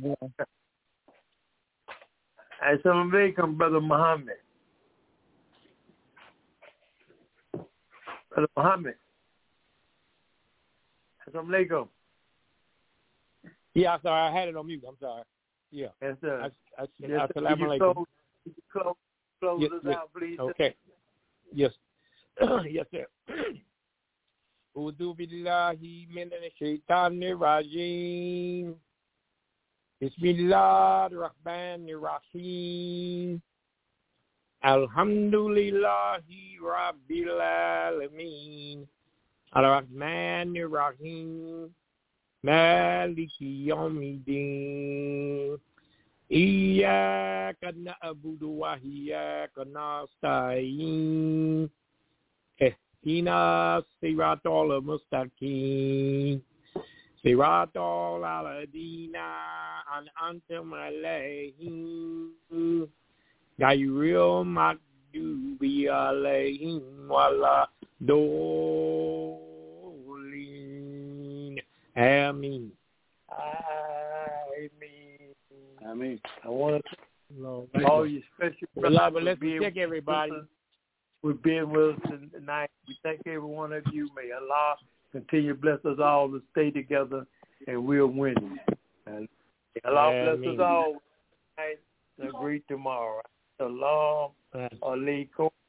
Speaker 2: Assalamu alaikum, Brother Muhammad. Brother Muhammad. Assalamu alaikum.
Speaker 4: Yeah, I'm sorry. I had it on mute. I'm sorry. Yeah.
Speaker 2: Yes, sir.
Speaker 4: I, I,
Speaker 2: yes,
Speaker 4: assalamu
Speaker 2: alaikum. Close, close, close
Speaker 4: yes,
Speaker 2: us
Speaker 4: yes.
Speaker 2: out, please.
Speaker 4: Okay. Yes. Yes, sir. Udu billahi minash shaitanir rajim. Bismillahir rahmanir rahim. Alhamdulillahi rabbil alamin. Ar-Rahmanir Rahim. Maliki yawmiddin. Iyaka na'budu wa iyaka nasta'in. Ihdina siratal mustaqim. Siratal ladina an'amta alayhim. Ghayril maghdubi alayhim wala dolin. Amen.
Speaker 2: Amen.
Speaker 3: Amen.
Speaker 2: I want to
Speaker 4: Lord,
Speaker 2: all you special
Speaker 4: Lord,
Speaker 2: brothers
Speaker 4: let's
Speaker 2: for being
Speaker 4: check everybody.
Speaker 2: with us. For being with us tonight. We thank every one of you. May Allah continue to bless us all to stay together, and we'll win. And Allah
Speaker 4: Amen.
Speaker 2: bless us all tonight and a great tomorrow. Salam alaikum.